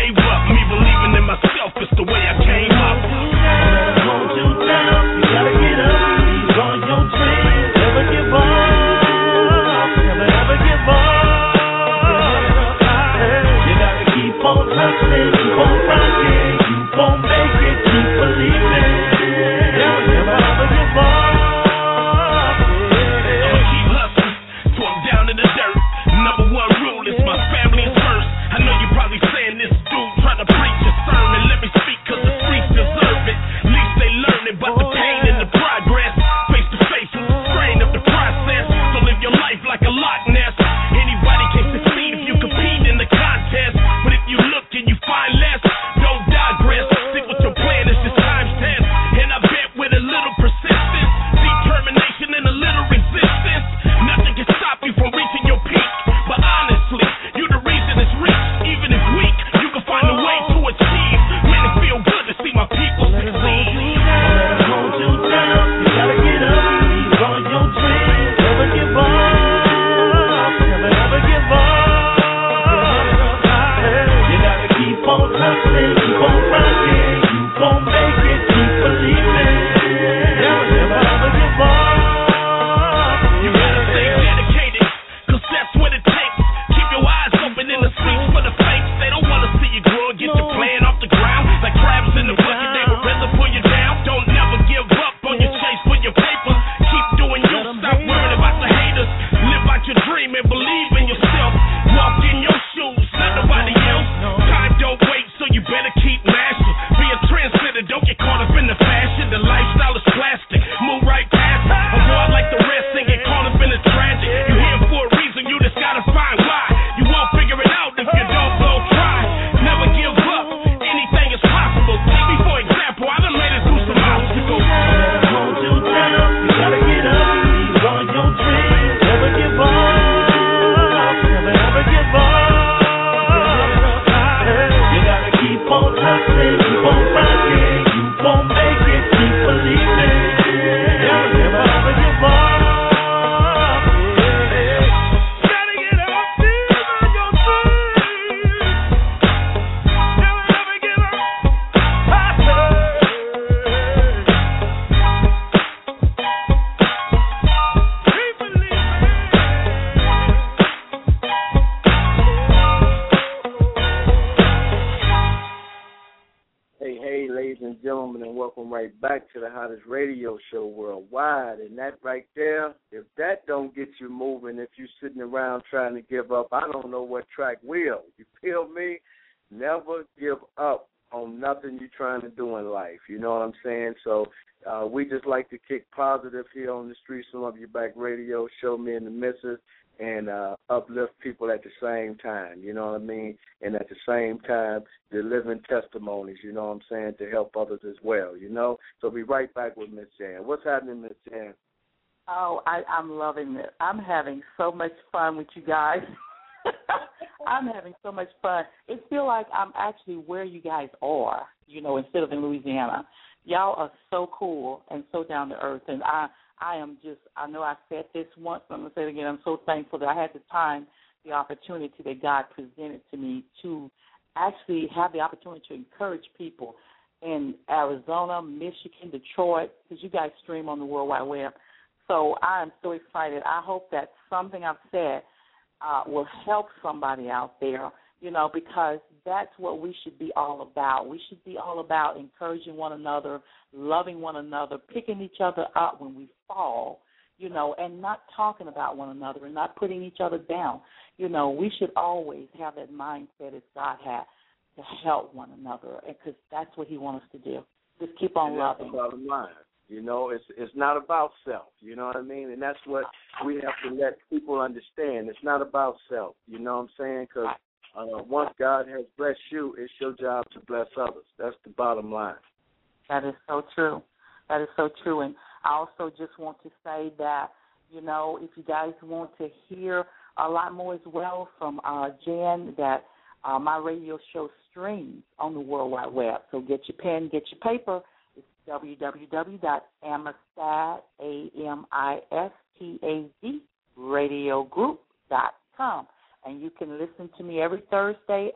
gave up. Me believing in myself is the way I came up.
Hold you down, you gotta get up. These are your dreams, never give up. Never ever give up. You gotta keep on hustling, keep on rocking. You gon' make it, keep believing. Never ever give up.
I'ma keep hustling till I'm down in the dirt. Number one rule is my family is first. I know you probably saying this dude trying to preach a sermon. Let me speak cause the streets deserve it. At least they learn it, but the pain and the progress. Face to face with the strain of the process. So live your life like a Loch Ness. Anybody can succeed if you compete in the contest. But if you look and you find less, don't digress. Stick with your plan, it's just times ten. And I bet with a little persistence, determination and a little resistance, nothing can stop you from reaching your peak. But honestly, you the reason it's reached. Even if weak, you can find a way to achieve. Man, it feel good to see my people succeed.
Hold you down, you gotta get up. These are your dreams, never give up. Never ever give up. You gotta keep on hustling, keep on rocking. You gon' make it, keep believing. Never ever give up.
You gotta stay dedicated, cause that's what it takes. Keep your eyes open in the streets for the fakes. They don't wanna see you grow and get your plan off the ground. Like crabs in the bucket, they would rather pull you down. Don't never give up on your chase for your paper. Keep doing you, stop worrying about the haters. Live out your dream and believe in yourself. Walk in your shoes, not nobody else. Time don't wait, so you better keep mashing. Be a trendsetter, don't get caught up in the fashion. The lifestyle is plastic, move right past it. Avoid like the rest and get caught up in the tragic. You here for a reason, you just gotta find why. You won't figure it out if you don't go try. Never give up, anything is possible. Take me for example, I done made it through some obstacles.
Hold you down, you gotta get up. These are your dreams, never give up. Never ever give up. You gotta keep on hustling, keep on rocking. You gon' make it, keep believing. Never ever give up. Gotta get up, these are your dreams. Never ever give up. Keep believing.
Hey, hey, ladies and gentlemen, and welcome right back to the hottest radio show worldwide. And that right there, if that don't get you moving, if you're sitting around trying to give up, I don't know what track will. You feel me? Never give up on nothing you're trying to do in life. You know what I'm saying? So uh, we just like to kick positive here on the Streets and Love You Back radio show, me and the missus, and uh, uplift people at the same time, you know what I mean? And at the same time, delivering testimonies, you know what I'm saying, to help others as well, you know? So be right back with Miss Jan. What's happening, Miss Jan?
Oh, I, I'm loving it. I'm having so much fun with you guys. I'm having so much fun. It feels like I'm actually where you guys are, you know, instead of in Louisiana. Y'all are so cool and so down to earth, and I I am just, I know I said this once, but I'm going to say it again. I'm so thankful that I had the time, the opportunity that God presented to me to actually have the opportunity to encourage people in Arizona, Michigan, Detroit, because you guys stream on the World Wide Web. So I am so excited. I hope that something I've said uh, will help somebody out there, you know, because that's what we should be all about. We should be all about encouraging one another, loving one another, picking each other up when we fall, you know, and not talking about one another and not putting each other down. You know, we should always have that mindset as God has to help one another, because that's what he wants us to do. Just keep on
and
loving.
That's the bottom line. You know, it's it's not about self. You know what I mean? And that's what we have to let people understand. It's not about self. You know what I'm saying? Because uh, once God has blessed you, it's your job to bless others. That's the bottom line.
That is so true. That is so true. And I also just want to say that, you know, if you guys want to hear a lot more as well from uh, Jan, that uh, my radio show streams on the World Wide Web. So get your pen, get your paper. It's w w w dot amistad, A M I S T A D, radio group dot com. And you can listen to me every Thursday at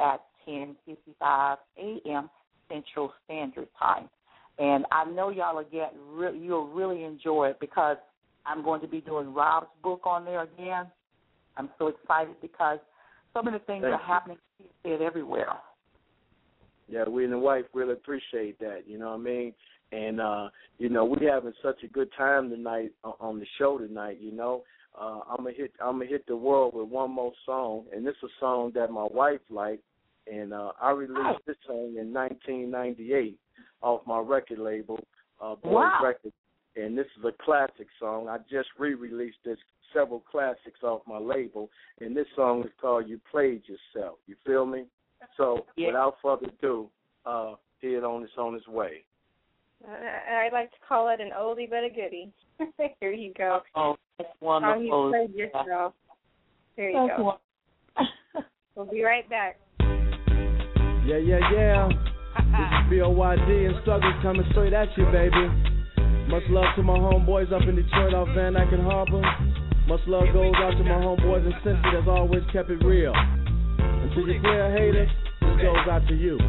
ten fifty-five a.m. Central Standard Time. And I know y'all will get re- you'll really enjoy it because I'm going to be doing Rob's book on there again. I'm so excited because so many things
Thank
are happening said everywhere.
Yeah, we and the wife really appreciate that, you know what I mean? And, uh, you know, we're having such a good time tonight on the show tonight, you know. Uh, I'm going to hit I'm gonna hit the world with one more song, and this is a song that my wife liked, and uh, I released this song in nineteen ninety-eight off my record label, uh, Boys
Wow.
Records, and this is a classic song. I just re-released this, several classics off my label, and this song is called You Played Yourself. You feel me? So
Yeah.
without further ado, uh, here it on its on its way.
Uh, I like to call it an oldie but a goodie. Here you go.
Oh, that's
Song
wonderful.
You Played Yourself. There you
That's
go. We'll be right back.
Yeah, yeah, yeah. This is B O Y D and Struggles coming straight at you, baby. Much love to my homeboys up in Detroit off Van Dyke and Harbor. Much love goes out to my homeboys in Cincy that's always kept it real. And to you player haters, this goes out to you.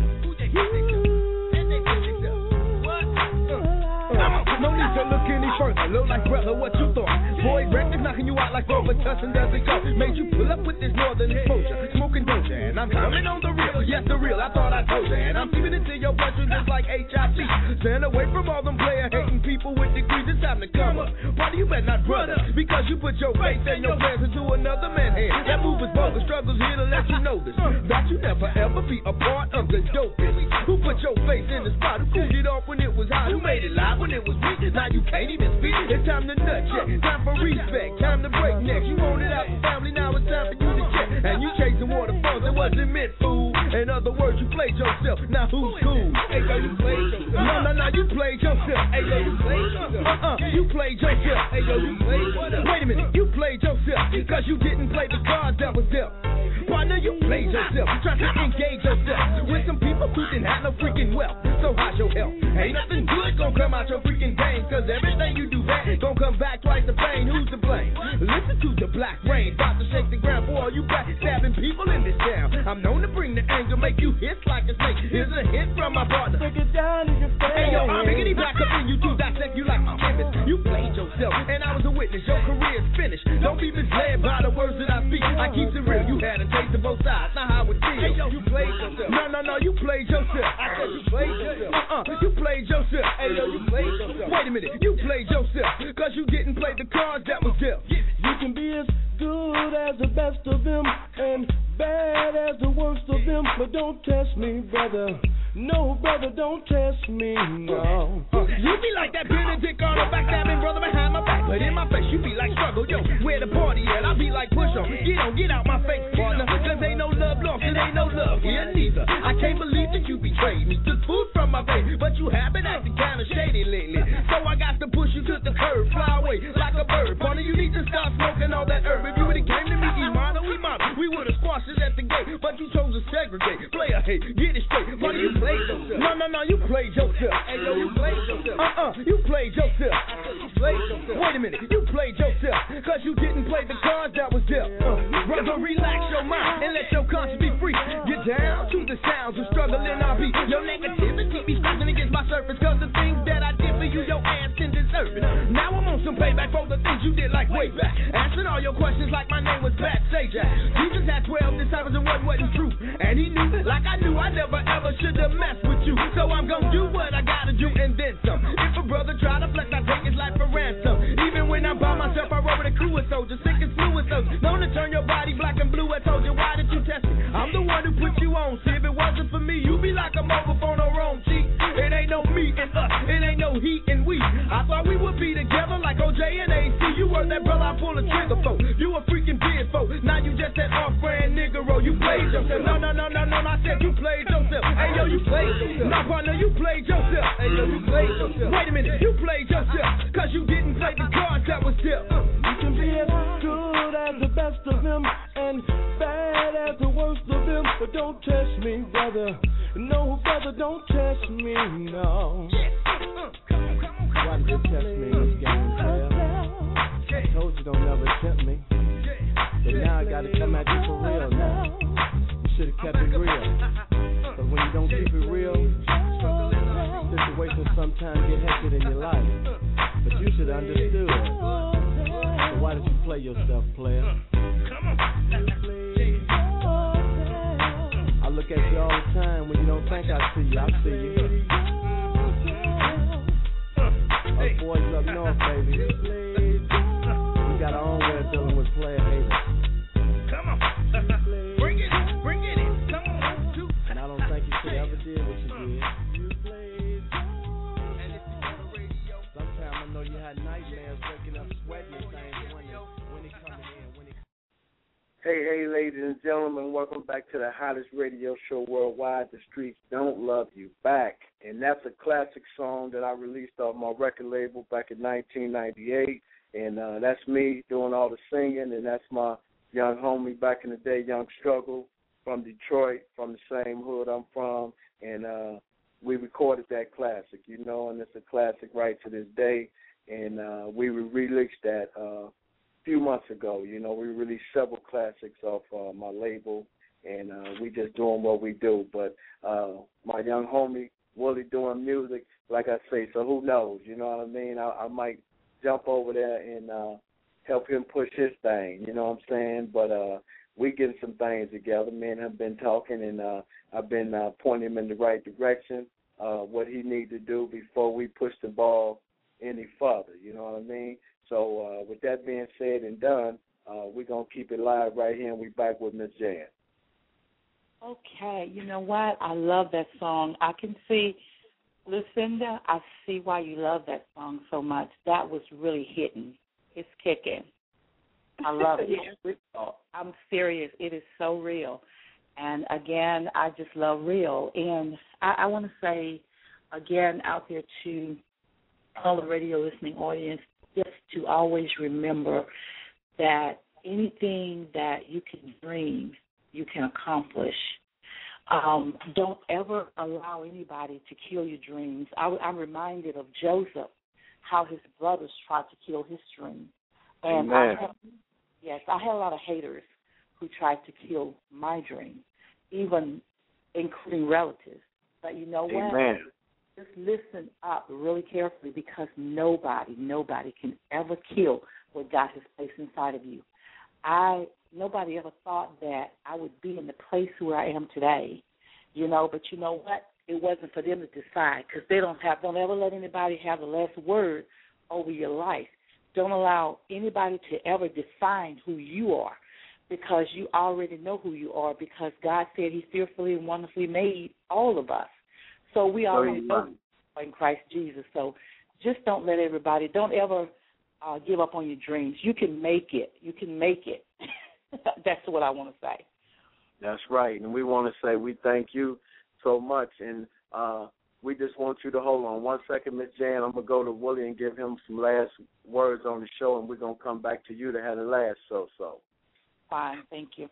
No need to look any further. Look like brother, what you thought? Boy, record knocking you out like Robert Tussin does it go. Made you pull up with this northern exposure, smoking doja, and I'm coming on the real. Yes, the real. I thought I told you, and I'm keeping it to your bloodstream just like H I V. Stand away from all them player hating people with degrees. It's time to come up. Party, you better not brother, because you put your faith and your plans into another man's hand. That move is bogus. Struggles here to let you know this. That you never ever be a part of the dopest. Who put your face in the spot? Who cooled it off when it was hot? Who made it live when it was weak? Now you can't even speak. It's time to nut check. Time for respect. Time to break necks. You want it out for family. Now it's time for you to check. And you chasing waterfalls. It wasn't meant, fool. In other words, you played yourself. Now who's cool? Hey, yo, you played yourself. No, no, no, you played yourself. Hey, yo, you played yourself. Uh-uh, you played yourself. Hey, yo, you played yourself. Wait a minute, you played yourself because you didn't play the cards that was dealt. Partner, you played yourself. Trying to engage yourself with some people who didn't have no freaking wealth. So how's your health? Ain't nothing good gonna come out your freaking game, cause everything you do bad gonna come back twice the pain. Who's to blame? Listen to the black rain, about to shake the ground for all you backstabbing people in this town. I'm known to bring the anger, make you hiss like a snake. Here's a hint from my partner. Stick it down in your face. Hey yo, I'm biggity black up in you to dissect you like my chemist. You played yourself, and I was a witness. Your career's finished. Don't be misled by the words that I speak. I keep it real. You had a taste of both sides. Not how it feels. Hey yo, you played yourself. No, no, no, you played yourself. I said you played yourself. Uh-uh, you played yourself. Hey yo, you played yourself. Wait a minute, you played yourself, cause you didn't play the cards that was dealt.
You can be as good as the best of them and bad as the worst of them, but don't test me, brother. No, brother, don't test me, no.
Uh, you be like that Benedict on the backstabbing brother behind my back, but in my face you be like struggle, yo. Where the party at? I be like push on. Get on, get out my face, partner, cause ain't no love lost, it ain't no love here neither. I can't believe that you betrayed me. Took food from my face, but you have been acting kinda shady lately. So I got to push you to the curb, fly away like a bird. Partner, you need to stop smoking all that herb. If you would've came to me, Imano, Imano, we would've squashed it at the gate, but you chose to segregate. Player hate, get it straight. Partner, you played yourself. No, no, no, you played yourself. Hey, yo, you played yourself. Uh-uh, you played yourself. I said you played yourself. Wait a minute, you played yourself, cause you didn't play the cards that was dealt. Uh, brother, relax your mind and let your conscience be free. Get down to the sounds of struggle in our beat. Your negativity be scratching against my surface, cause the things that I did for you, your ass didn't deserve it. Now I'm on some payback for the things you did like way back. Answering all your questions like my name was Pat Sajak. Jesus had twelve disciples and one wasn't true. And he knew, like I knew, I never ever should have messed with you. So I'm gonna do what I gotta do and then some. If a brother try to flex, I take his life for ransom. Even when I'm by myself, I roll with a crew of soldiers, sick and flu with soldiers. Known to turn your body black and blue. I told you, why did you test me? I'm the one who put you on. See, if it wasn't for me, you'd be like a mobile phone or wrong cheek. It ain't no me and us, it ain't no he and we. I thought we would be together like O J and A C. You were that brother I pull a trigger for. You a freaking bid for. Now you just that off-brand nigga, you played yourself. No, no, no, no, no, I said you played yourself. Hey, yo, you played yourself. No, partner, you played yourself. Hey, yo, you played yourself. Wait a minute, you played yourself, cause you didn't play the cards that was dealt.
You can be as good as the best of them and bad as the worst of them, but don't test me, brother. No, brother, don't test me, no. Why did you test me in this game, player? I told you don't never tempt me. But now I gotta come at you for real now. You should have kept it real. But when you don't keep it real, situations sometimes get hectic in your life. But you should have understood. So why did you play yourself, player? I look at you all the time. When you don't think I see you, I see you. Us boys up north, baby. We got our own way of dealing with player haters.
Come on. Bring it in. Bring it in. Come on. Two.
And I don't think you should ever did what you did. Sometimes I know you had nightmares waking up sweating and things when it, when it coming in. When it...
Hey, hey, ladies and gentlemen, welcome back to the hottest radio show worldwide, The Streets Don't Love You Back. And that's a classic song that I released off my record label back in nineteen ninety-eight. And uh, that's me doing all the singing, and that's my young homie back in the day, Young Struggle, from Detroit, from the same hood I'm from. And uh, we recorded that classic, you know, and it's a classic right to this day. And uh, we released that uh, a few months ago. You know, we released several classics off uh, my label, and uh, we just doing what we do. But uh, my young homie, Willie, doing music, like I say, so who knows, you know what I mean? I, I might jump over there and uh, help him push his thing, you know what I'm saying? But uh, we getting some things together. Me and him have been talking, and uh, I've been uh, pointing him in the right direction, uh, what he needs to do before we push the ball any further, you know what I mean? So uh, with that being said and done, uh, we're going to keep it live right here, and we back with Miss Jan.
Okay, you know what? I love that song. I can see, Lucinda, I see why you love that song so much. That was really hitting. It's kicking. I love it. I'm serious. It is so real. And, again, I just love real. And I, I want to say, again, out there to all the radio listening audience, just to always remember that anything that you can dream, you can accomplish. Um, don't ever allow anybody to kill your dreams. I, I'm reminded of Joseph, how his brothers tried to kill his dream. And I had, yes, I had a lot of haters who tried to kill my dream, even including relatives. But you know what?
Amen.
Just listen up really carefully, because nobody, nobody can ever kill what God has placed inside of you. I Nobody ever thought that I would be in the place where I am today, you know, but you know what? It wasn't for them to decide, because they don't have, don't ever let anybody have the last word over your life. Don't allow anybody to ever define who you are, because you already know who you are, because God said he fearfully and wonderfully made all of us. So we already know in Christ Jesus. So just don't let everybody, don't ever uh, give up on your dreams. You can make it. You can make it. That's what I want to say.
That's right. And we want to say we thank you so much. And uh, we just want you to hold on one second, Miss Jan. I'm going to go to Willie and give him some last words on the show, and we're going to come back to you to have the last so-so.
Fine. Thank you.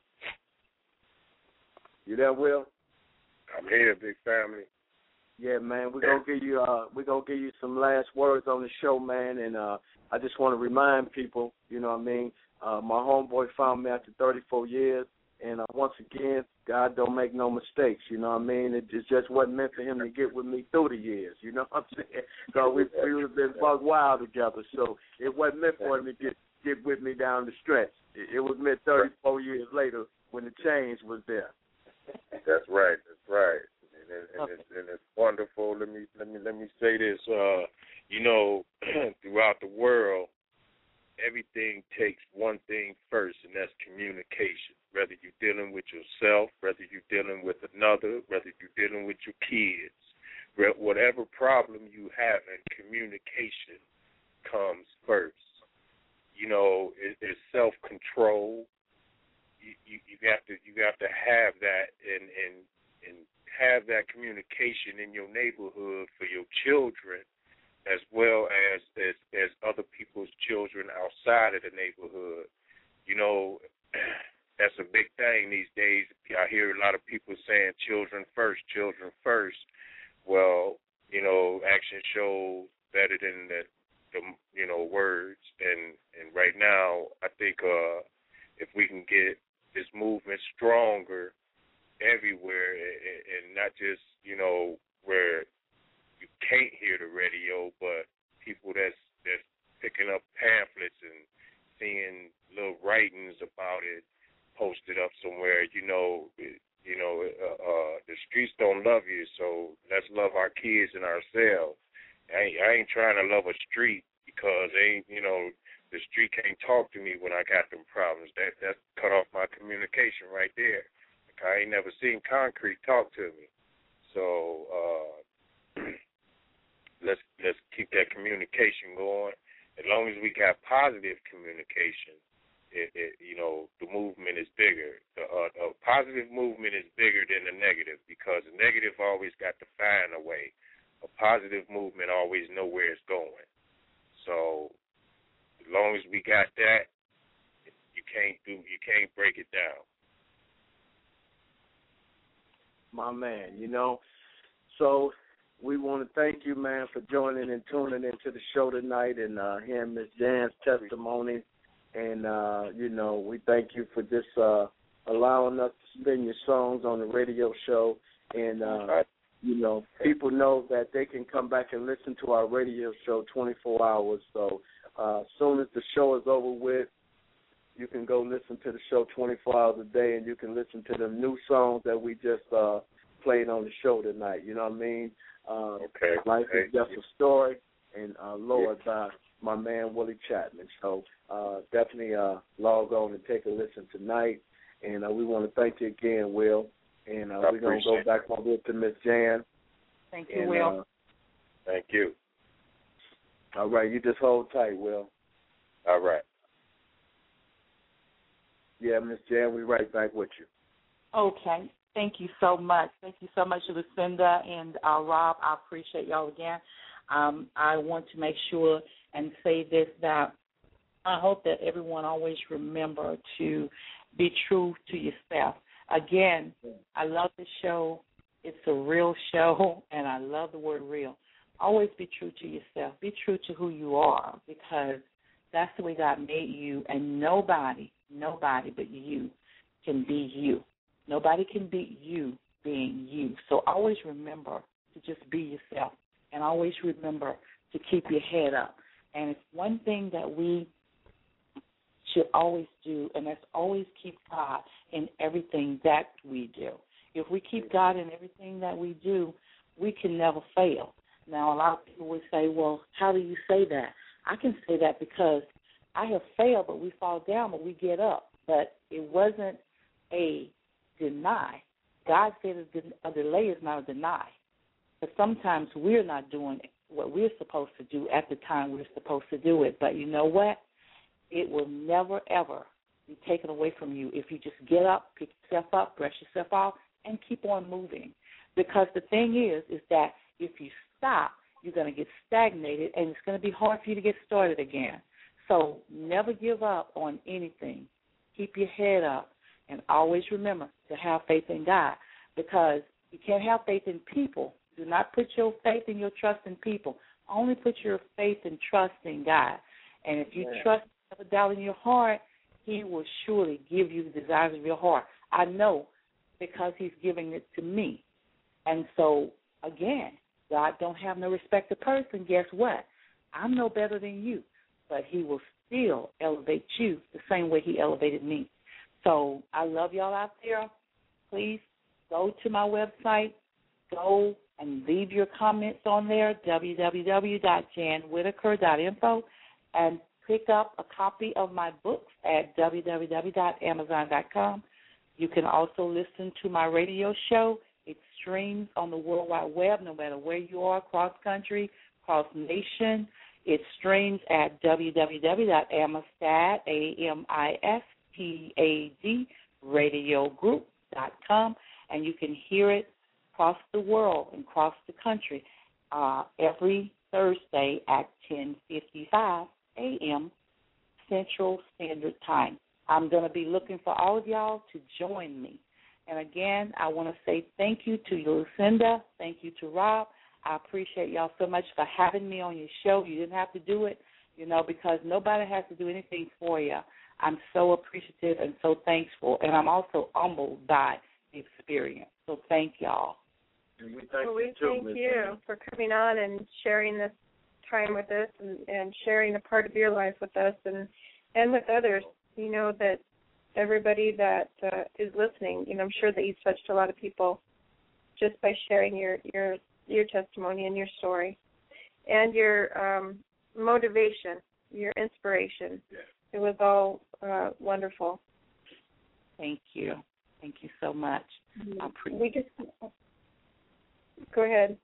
You there, Will?
I'm here, big family.
Yeah, man, we're gonna give you uh we're gonna give you some last words on the show, man, and uh I just wanna remind people, you know what I mean, uh my homeboy found me after thirty-four years, and uh, once again, God don't make no mistakes, you know what I mean? It, it just wasn't meant for him to get with me through the years, you know what I'm saying? So we we would have been buck wild together, so it wasn't meant for him to get get with me down the stretch. It, it was meant thirty-four years later when the change was there.
That's right, that's right. And, and, it's, and it's wonderful. Let me let me let me say this. Uh, you know, throughout the world, everything takes one thing first, and that's communication. Whether you're dealing with yourself, whether you're dealing with another, whether you're dealing with your kids, whatever problem you have, and communication comes first. You know, it, it's self-control. You, you you have to you have to have that and and and. have that communication in your neighborhood for your children, as well as, as as other people's children outside of the neighborhood. You know, that's a big thing these days. I hear a lot of people saying children first, children first. Well, you know, action shows better than the, the you know, words. And, and right now, I think uh, if we can get this movement stronger, know, where you can't hear the radio, but people that's that's picking up pamphlets and seeing little writings about it posted up somewhere. You know, you know, uh, uh, the streets don't love you, so let's love our kids and ourselves. I ain't, I ain't trying to love a street because ain't you know the street can't talk to me when I got them problems. That that cut off my communication right there. Like, I ain't never seen concrete talk to me. So uh, let's let's keep that communication going. As long as we got positive communication, it, it, you know, the movement is bigger. The, uh, a positive movement is bigger than the negative because the negative always got to find a way. A positive movement always know where it's going. So as long as we got that, you can't do you can't break it down.
My man, you know, so we want to thank you, man, for joining and tuning into the show tonight and uh, hearing Miss Jan's testimony. And, uh, you know, we thank you for just uh, allowing us to spin your songs on the radio show. And, uh, you know, people know that they can come back and listen to our radio show twenty-four hours. So uh, as soon as the show is over with, you can go listen to the show twenty-four hours a day, and you can listen to the new songs that we just uh, played on the show tonight. You know what I mean? Uh,
okay.
Life
okay.
is Just a Story, and uh, Lord by my man Willie Chapman. So uh, definitely uh, log on and take a listen tonight. And uh, we want to thank you again, Will. And uh, we're going to go back over to Miss Jan.
Thank you,
and,
Will.
Uh,
thank you.
All right, you just hold tight, Will.
All right.
Yeah, Miss Jan, we're right back with you.
Okay. Thank you so much. Thank you so much, Lucinda and uh, Rob. I appreciate y'all again. Um, I want to make sure and say this, that I hope that everyone always remember to be true to yourself. Again, I love the show. It's a real show, and I love the word real. Always be true to yourself. Be true to who you are, because that's the way God made you, and nobody, nobody but you can be you. Nobody can beat you being you. So always remember to just be yourself, and always remember to keep your head up. And it's one thing that we should always do, and that's always keep God in everything that we do. If we keep God in everything that we do, we can never fail. Now, a lot of people would say, well, how do you say that? I can say that because I have failed, but we fall down, but we get up. But it wasn't a deny. God said a delay is not a deny. But sometimes we're not doing what we're supposed to do at the time we're supposed to do it. But you know what? It will never, ever be taken away from you if you just get up, pick yourself up, brush yourself off, and keep on moving. Because the thing is, is that if you stop, you're going to get stagnated, and it's going to be hard for you to get started again. So never give up on anything. Keep your head up, and always remember to have faith in God, because you can't have faith in people. Do not put your faith and your trust in people. Only put your faith and trust in God. And if you yeah. trust, never doubt in your heart, He will surely give you the desires of your heart. I know, because He's giving it to me. And so, again, God don't have no respect to person. Guess what? I'm no better than you, but He will still elevate you the same way He elevated me. So I love y'all out there. Please go to my website. Go and leave your comments on there, w w w dot jan whitaker dot info, and pick up a copy of my books at w w w dot amazon dot com. You can also listen to my radio show. It streams on the World Wide Web, no matter where you are, cross country, cross nation. It streams at w w w dot amistad, A M I S T A D, radio group dot com, and you can hear it across the world and across the country uh, every Thursday at ten fifty-five a m Central Standard Time. I'm going to be looking for all of y'all to join me. And again, I want to say thank you to Lucinda. Thank you to Rob. I appreciate y'all so much for having me on your show. You didn't have to do it, you know, because nobody has to do anything for you. I'm so appreciative and so thankful, and I'm also humbled by the experience. So thank y'all.
And we thank
well, we
you, too,
thank
Miz
you
Linda.
for coming on and sharing this time with us and, and sharing a part of your life with us and, and with others. You know that everybody that uh, is listening, you know, I'm sure that you've touched a lot of people just by sharing your, your, your testimony and your story and your um, motivation, your inspiration.
Yeah.
It was all uh, wonderful.
Thank you. Thank you so much.
Mm-hmm.
I appreciate
we just Go ahead.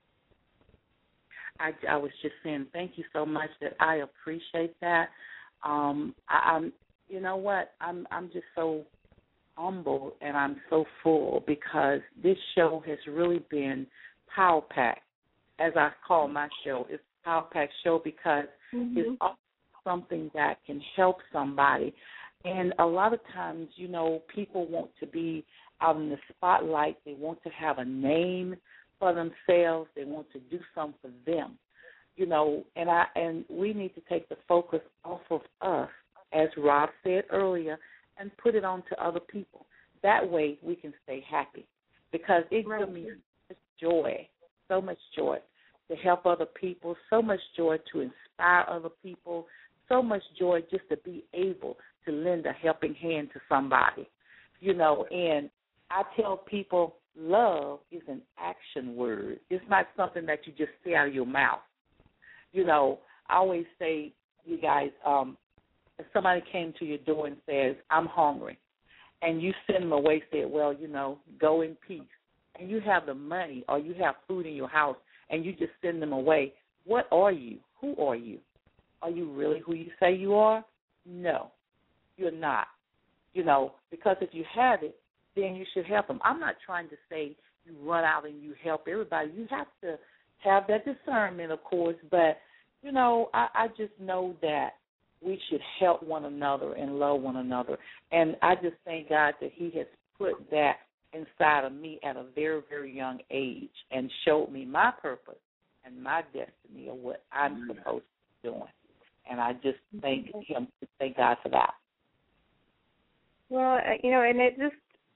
I, I was just saying thank you so much. That I appreciate that. Um, I, I'm, you know what? I'm, I'm just so humble and I'm so full because this show has really been power packed, as I call my show. It's a power packed show because mm-hmm. it's something that can help somebody. And a lot of times, you know, people want to be out in the spotlight. They want to have a name for themselves. They want to do something for them, you know. And I and we need to take the focus off of us, as Rob said earlier, and put it on to other people. That way, we can stay happy because it
right.
gives me so much joy, so much joy to help other people, so much joy to inspire other people, so much joy just to be able to lend a helping hand to somebody, you know. And I tell people love is an action word. It's not something that you just say out of your mouth. You know, I always say, you guys, um, if somebody came to your door and says, I'm hungry, and you send them away, say, well, you know, go in peace, and you have the money or you have food in your house, and you just send them away, what are you? Who are you? Are you really who you say you are? No, you're not. You know, because if you have it, then you should help them. I'm not trying to say you run out and you help everybody. You have to have that discernment, of course, but, you know, I, I just know that we should help one another and love one another. And I just thank God that he has put that inside of me at a very, very young age and showed me my purpose and my destiny of what I'm supposed to be doing. And I just thank him, thank God for that.
Well, you know, and it just,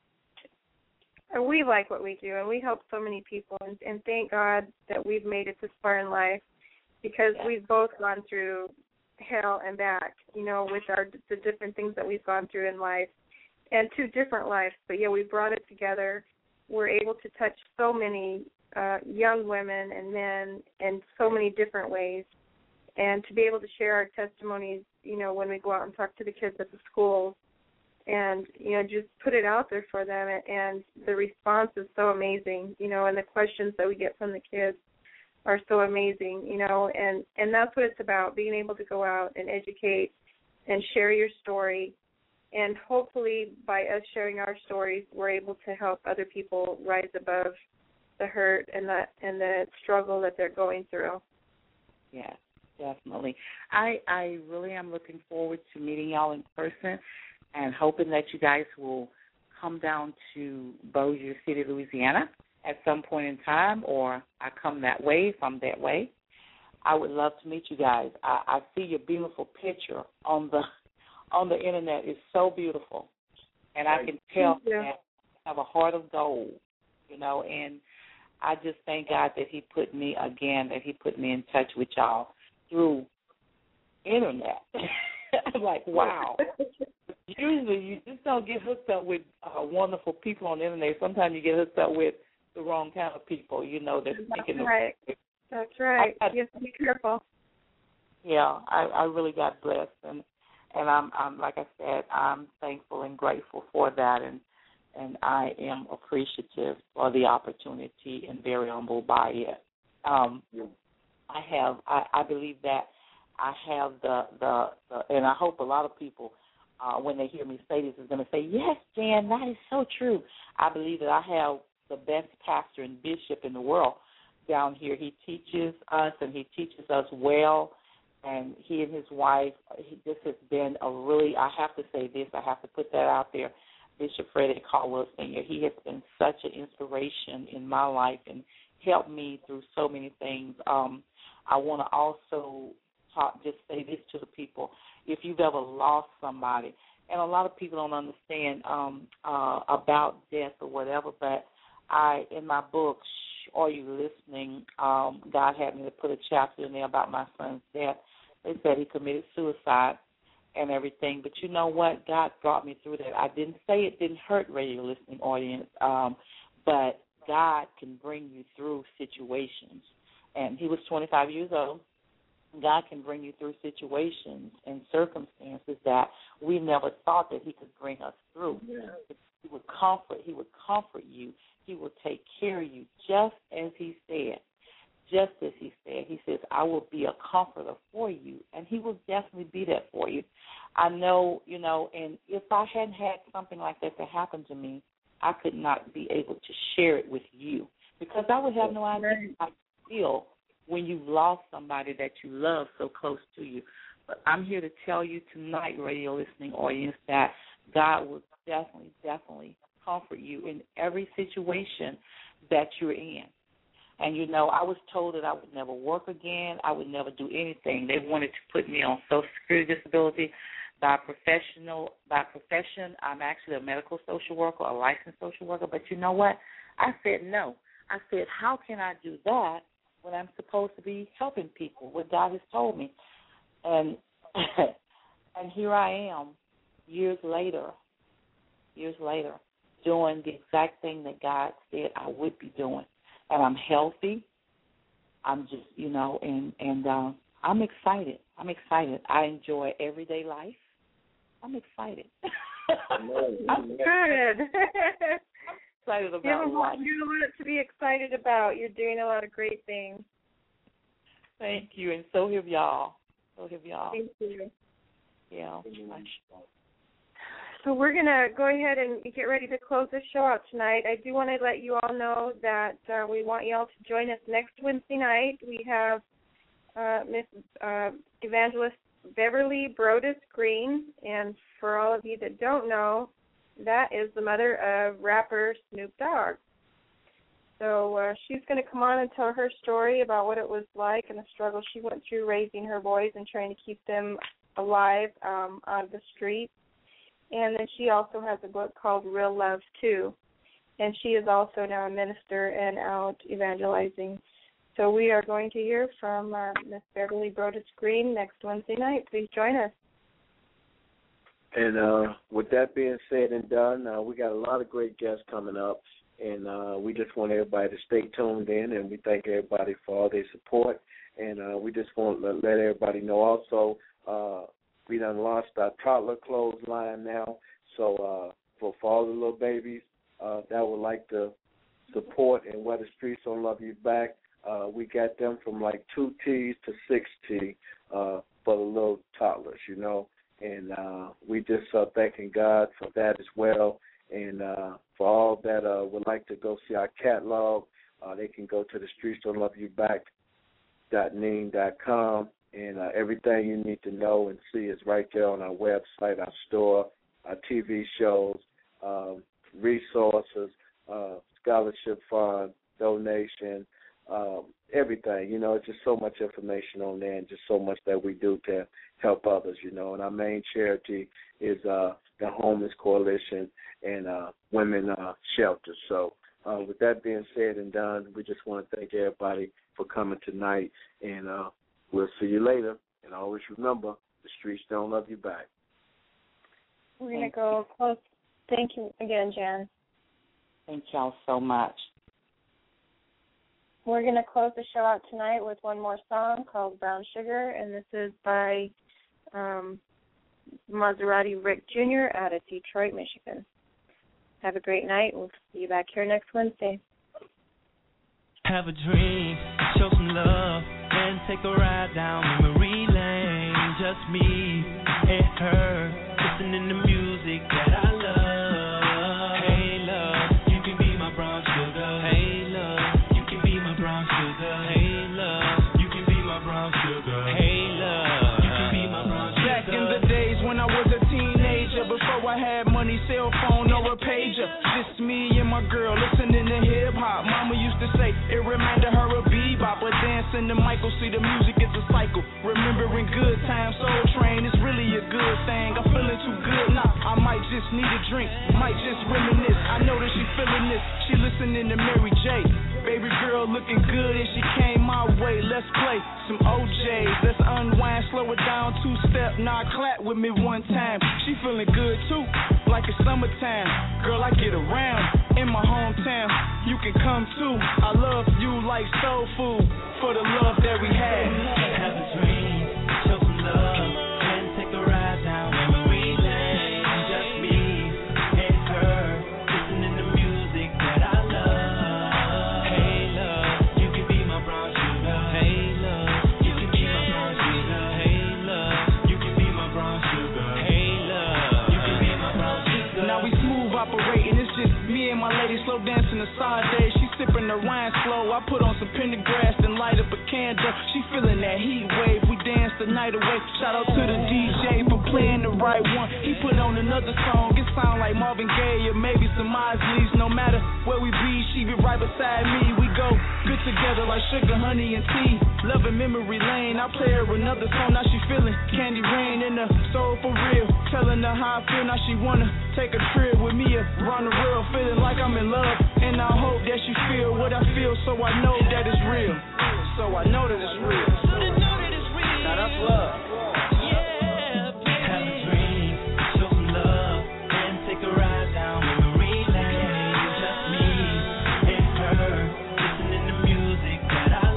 we like what we do, and we help so many people, and, and thank God that we've made it this far in life because yeah. we've both gone through hell and back, you know, with our the different things that we've gone through in life, and two different lives, but yeah, we brought it together. We're able to touch so many uh, young women and men in so many different ways, and to be able to share our testimonies, you know, when we go out and talk to the kids at the schools, and, you know, just put it out there for them, and the response is so amazing, you know, and the questions that we get from the kids are so amazing, you know, and, and that's what it's about, being able to go out and educate and share your story, and hopefully by us sharing our stories, we're able to help other people rise above the hurt and the, and the struggle that they're going through.
Yes, definitely. I, I really am looking forward to meeting y'all in person, and hoping that you guys will come down to Bossier City, Louisiana at some point in time, or I come that way if I'm that way. I would love to meet you guys. I, I see your beautiful picture on the on the internet. It's so beautiful, and I can tell that you have a heart of gold, you know, and I just thank God that he put me, again, that he put me in touch with y'all through internet. I'm like, wow. Usually you just don't get hooked up with uh, wonderful people on the internet. Sometimes you get hooked up with the wrong kind of people, you know. That's thinking
That's right.
Of,
That's right. I, I, you have to be careful.
Yeah, I, I really got blessed, and and I'm, I'm like I said, I'm thankful and grateful for that, and and I am appreciative for the opportunity and very humbled by it. Um, I have, I, I believe that I have the, the, the, and I hope a lot of people, uh, when they hear me say this, is going to say, yes, Jan, that is so true. I believe that I have the best pastor and bishop in the world down here. He teaches us, and he teaches us well, and he and his wife, he, this has been a really, I have to say this, I have to put that out there, Bishop Freddie Caldwell Senior He has been such an inspiration in my life and helped me through so many things. Um, I want to also talk, just say this to the people. If you've ever lost somebody, and a lot of people don't understand um, uh, about death or whatever, but I in my book, Are You Listening? Um, God had me to put a chapter in there about my son's death. They said he committed suicide and everything, but you know what? God brought me through that. I didn't say it didn't hurt, radio listening audience, um, but God can bring you through situations. And he was twenty-five years old. God can bring you through situations and circumstances that we never thought that he could bring us through. Yeah. He would comfort. He would comfort you. He will take care of you, just as he said. Just as he said. He says, I will be a comforter for you, and he will definitely be that for you. I know, you know, and if I hadn't had something like that to happen to me, I could not be able to share it with you because I would have no idea how you feel when you've lost somebody that you love so close to you. But I'm here to tell you tonight, radio listening audience, that God will definitely, definitely comfort you in every situation that you're in. And, you know, I was told that I would never work again. I would never do anything. They wanted to put me on Social Security disability. By professional, by profession, I'm actually a medical social worker, a licensed social worker. But you know what? I said no. I said, how can I do that when I'm supposed to be helping people, what God has told me? And and here I am, years later, years later, doing the exact thing that God said I would be doing. And I'm healthy. I'm just, you know, and, and uh, I'm excited. I'm excited. I enjoy everyday life. I'm excited.
I'm good.
Excited about
you have, a lot,
life.
you have a lot to be excited about. You're doing a lot of great things.
Thank you, and so have y'all. So have y'all.
Thank you.
Yeah.
So we're going to go ahead and get ready to close the show out tonight. I do want to let you all know that uh, we want you all to join us next Wednesday night. We have uh, Miss uh, Evangelist Beverly Brodus Green, and for all of you that don't know, that is the mother of rapper Snoop Dogg. So uh, she's going to come on and tell her story about what it was like and the struggle she went through raising her boys and trying to keep them alive um, out of the street. And then she also has a book called Real Love, too. And she is also now a minister and out evangelizing. So we are going to hear from uh, Miss Beverly Brodus Green next Wednesday night. Please join us.
And uh, with that being said and done, uh, we got a lot of great guests coming up. And uh, we just want everybody to stay tuned in, and we thank everybody for all their support. And uh, we just want to let everybody know also uh, we done launched our toddler clothes line now. So uh, for, for all the little babies uh, that would like to support and wear the streets don't love you back, uh, we got them from like two T's to six T uh, for the little toddlers, you know. And uh, we just uh, thanking God for that as well. And uh, for all that uh, would like to go see our catalog, uh, they can go to the streets don't love you back dot ning dot com, and uh, everything you need to know and see is right there on our website, our store, our T V shows, um, resources, uh, scholarship fund, donation, um, everything. You know, it's just so much information on there and just so much that we do to help others, you know. And our main charity is uh, the Homeless Coalition and uh, Women uh, Shelters. So uh, with that being said and done, we just want to thank everybody for coming tonight, and uh, we'll see you later. And always remember, the streets don't love you back.
We're going to go close. Thank you again, Jan.
Thank y'all so much.
We're going to close the show out tonight with one more song called Brown Sugar, and this is by um, Maserati Rick Junior out of Detroit, Michigan. Have a great night. We'll see you back here next Wednesday.
Have a dream, show some love, and take a ride down memory lane. Just me and her, listening to music that I love. Hey, love, you can be my brown sugar. Hey, love, you can be my brown sugar. Hey, love, you can be my brown sugar. Hey, love, you can be my brown sugar.
Back in the days when I was a teenager, before I had money, cell phone, or a pager, just me and my girl listening to hip hop. Mama used to say it reminded her of bebop, but dancing to Michael, see the music is a cycle. Remembering good times, Soul Train is really a good thing. I'm feeling too good, nah, I might just need a drink, might just reminisce. I know that she feeling this, she listen listening to Mary J. Baby girl looking good and she came my way. Let's play some O J's. Let's unwind, slow it down, two step, now clap with me one time. She feeling good too, like it's summertime. Girl, I get around in my hometown. You can come too. I love you like soul food for the love that we had.
Have a dream, show some love, and take a ride down memory lane. Just me and her, listening to music that I love. Hey love, you can be my brown sugar. Hey love, you can be my brown sugar. Hey love, you can be my brown sugar. Hey love, you can be my brown sugar.
Now we smooth operating, it's just me and my lady slow dancing the side day. She sipping her wine slow. I put on some Pendergrass and light up a candle. She feeling that heat wave. We dance the night away. Shout out to the D J for playing the right one. He put on another song. It sound like Marvin Gaye or maybe some Isleys. No matter where we be, she be right beside me. We go good together like sugar, honey, and tea. Loving memory lane. I play her another song. Now she feeling Candy Rain in the soul for real. Telling her how I feel. Now she wanna take a trip with me around the world. Feeling like I'm in love. And I hope that she feel what I feel, so I know that it's real. So I know that it's real. Now that's love.
Yeah, baby. Have a dream, show some love, and take a ride down memory lane. Just me and her, listening to music that I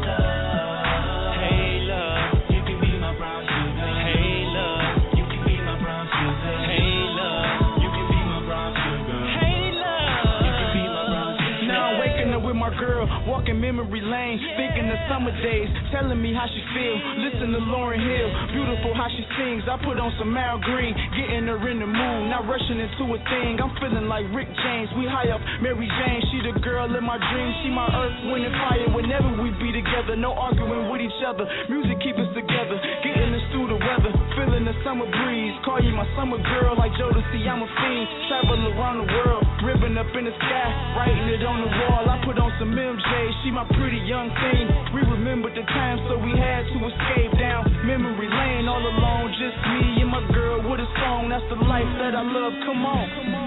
love. Hey love, you can be my brown sugar. Hey love, you can be my brown sugar. Hey love, you can be my brown sugar. Hey love, you can be my brown sugar.
Now I'm waking up with my girl, walking memory lane, thinking of summer days, telling me how she feel. Listen to Lauryn Hill, beautiful how she sings. I put on some Al Green, getting her in the mood, not rushing into a thing. I'm feeling like Rick James, we high up Mary Jane. She the girl in my dreams, she my earth, wind, and fire. Whenever we be together, no arguing with each other. Music keep us together, getting us through the weather, feeling the summer breeze. Call you my summer girl, like Jodeci, I'm a fiend. Travel around the world, ribbon up in the sky, writing it on the wall. I put on some M J, she my pretty young thing. We remembered the time, so we had to escape down memory lane all alone. Just me and my girl with a song, that's the life that I love. Come on, come on.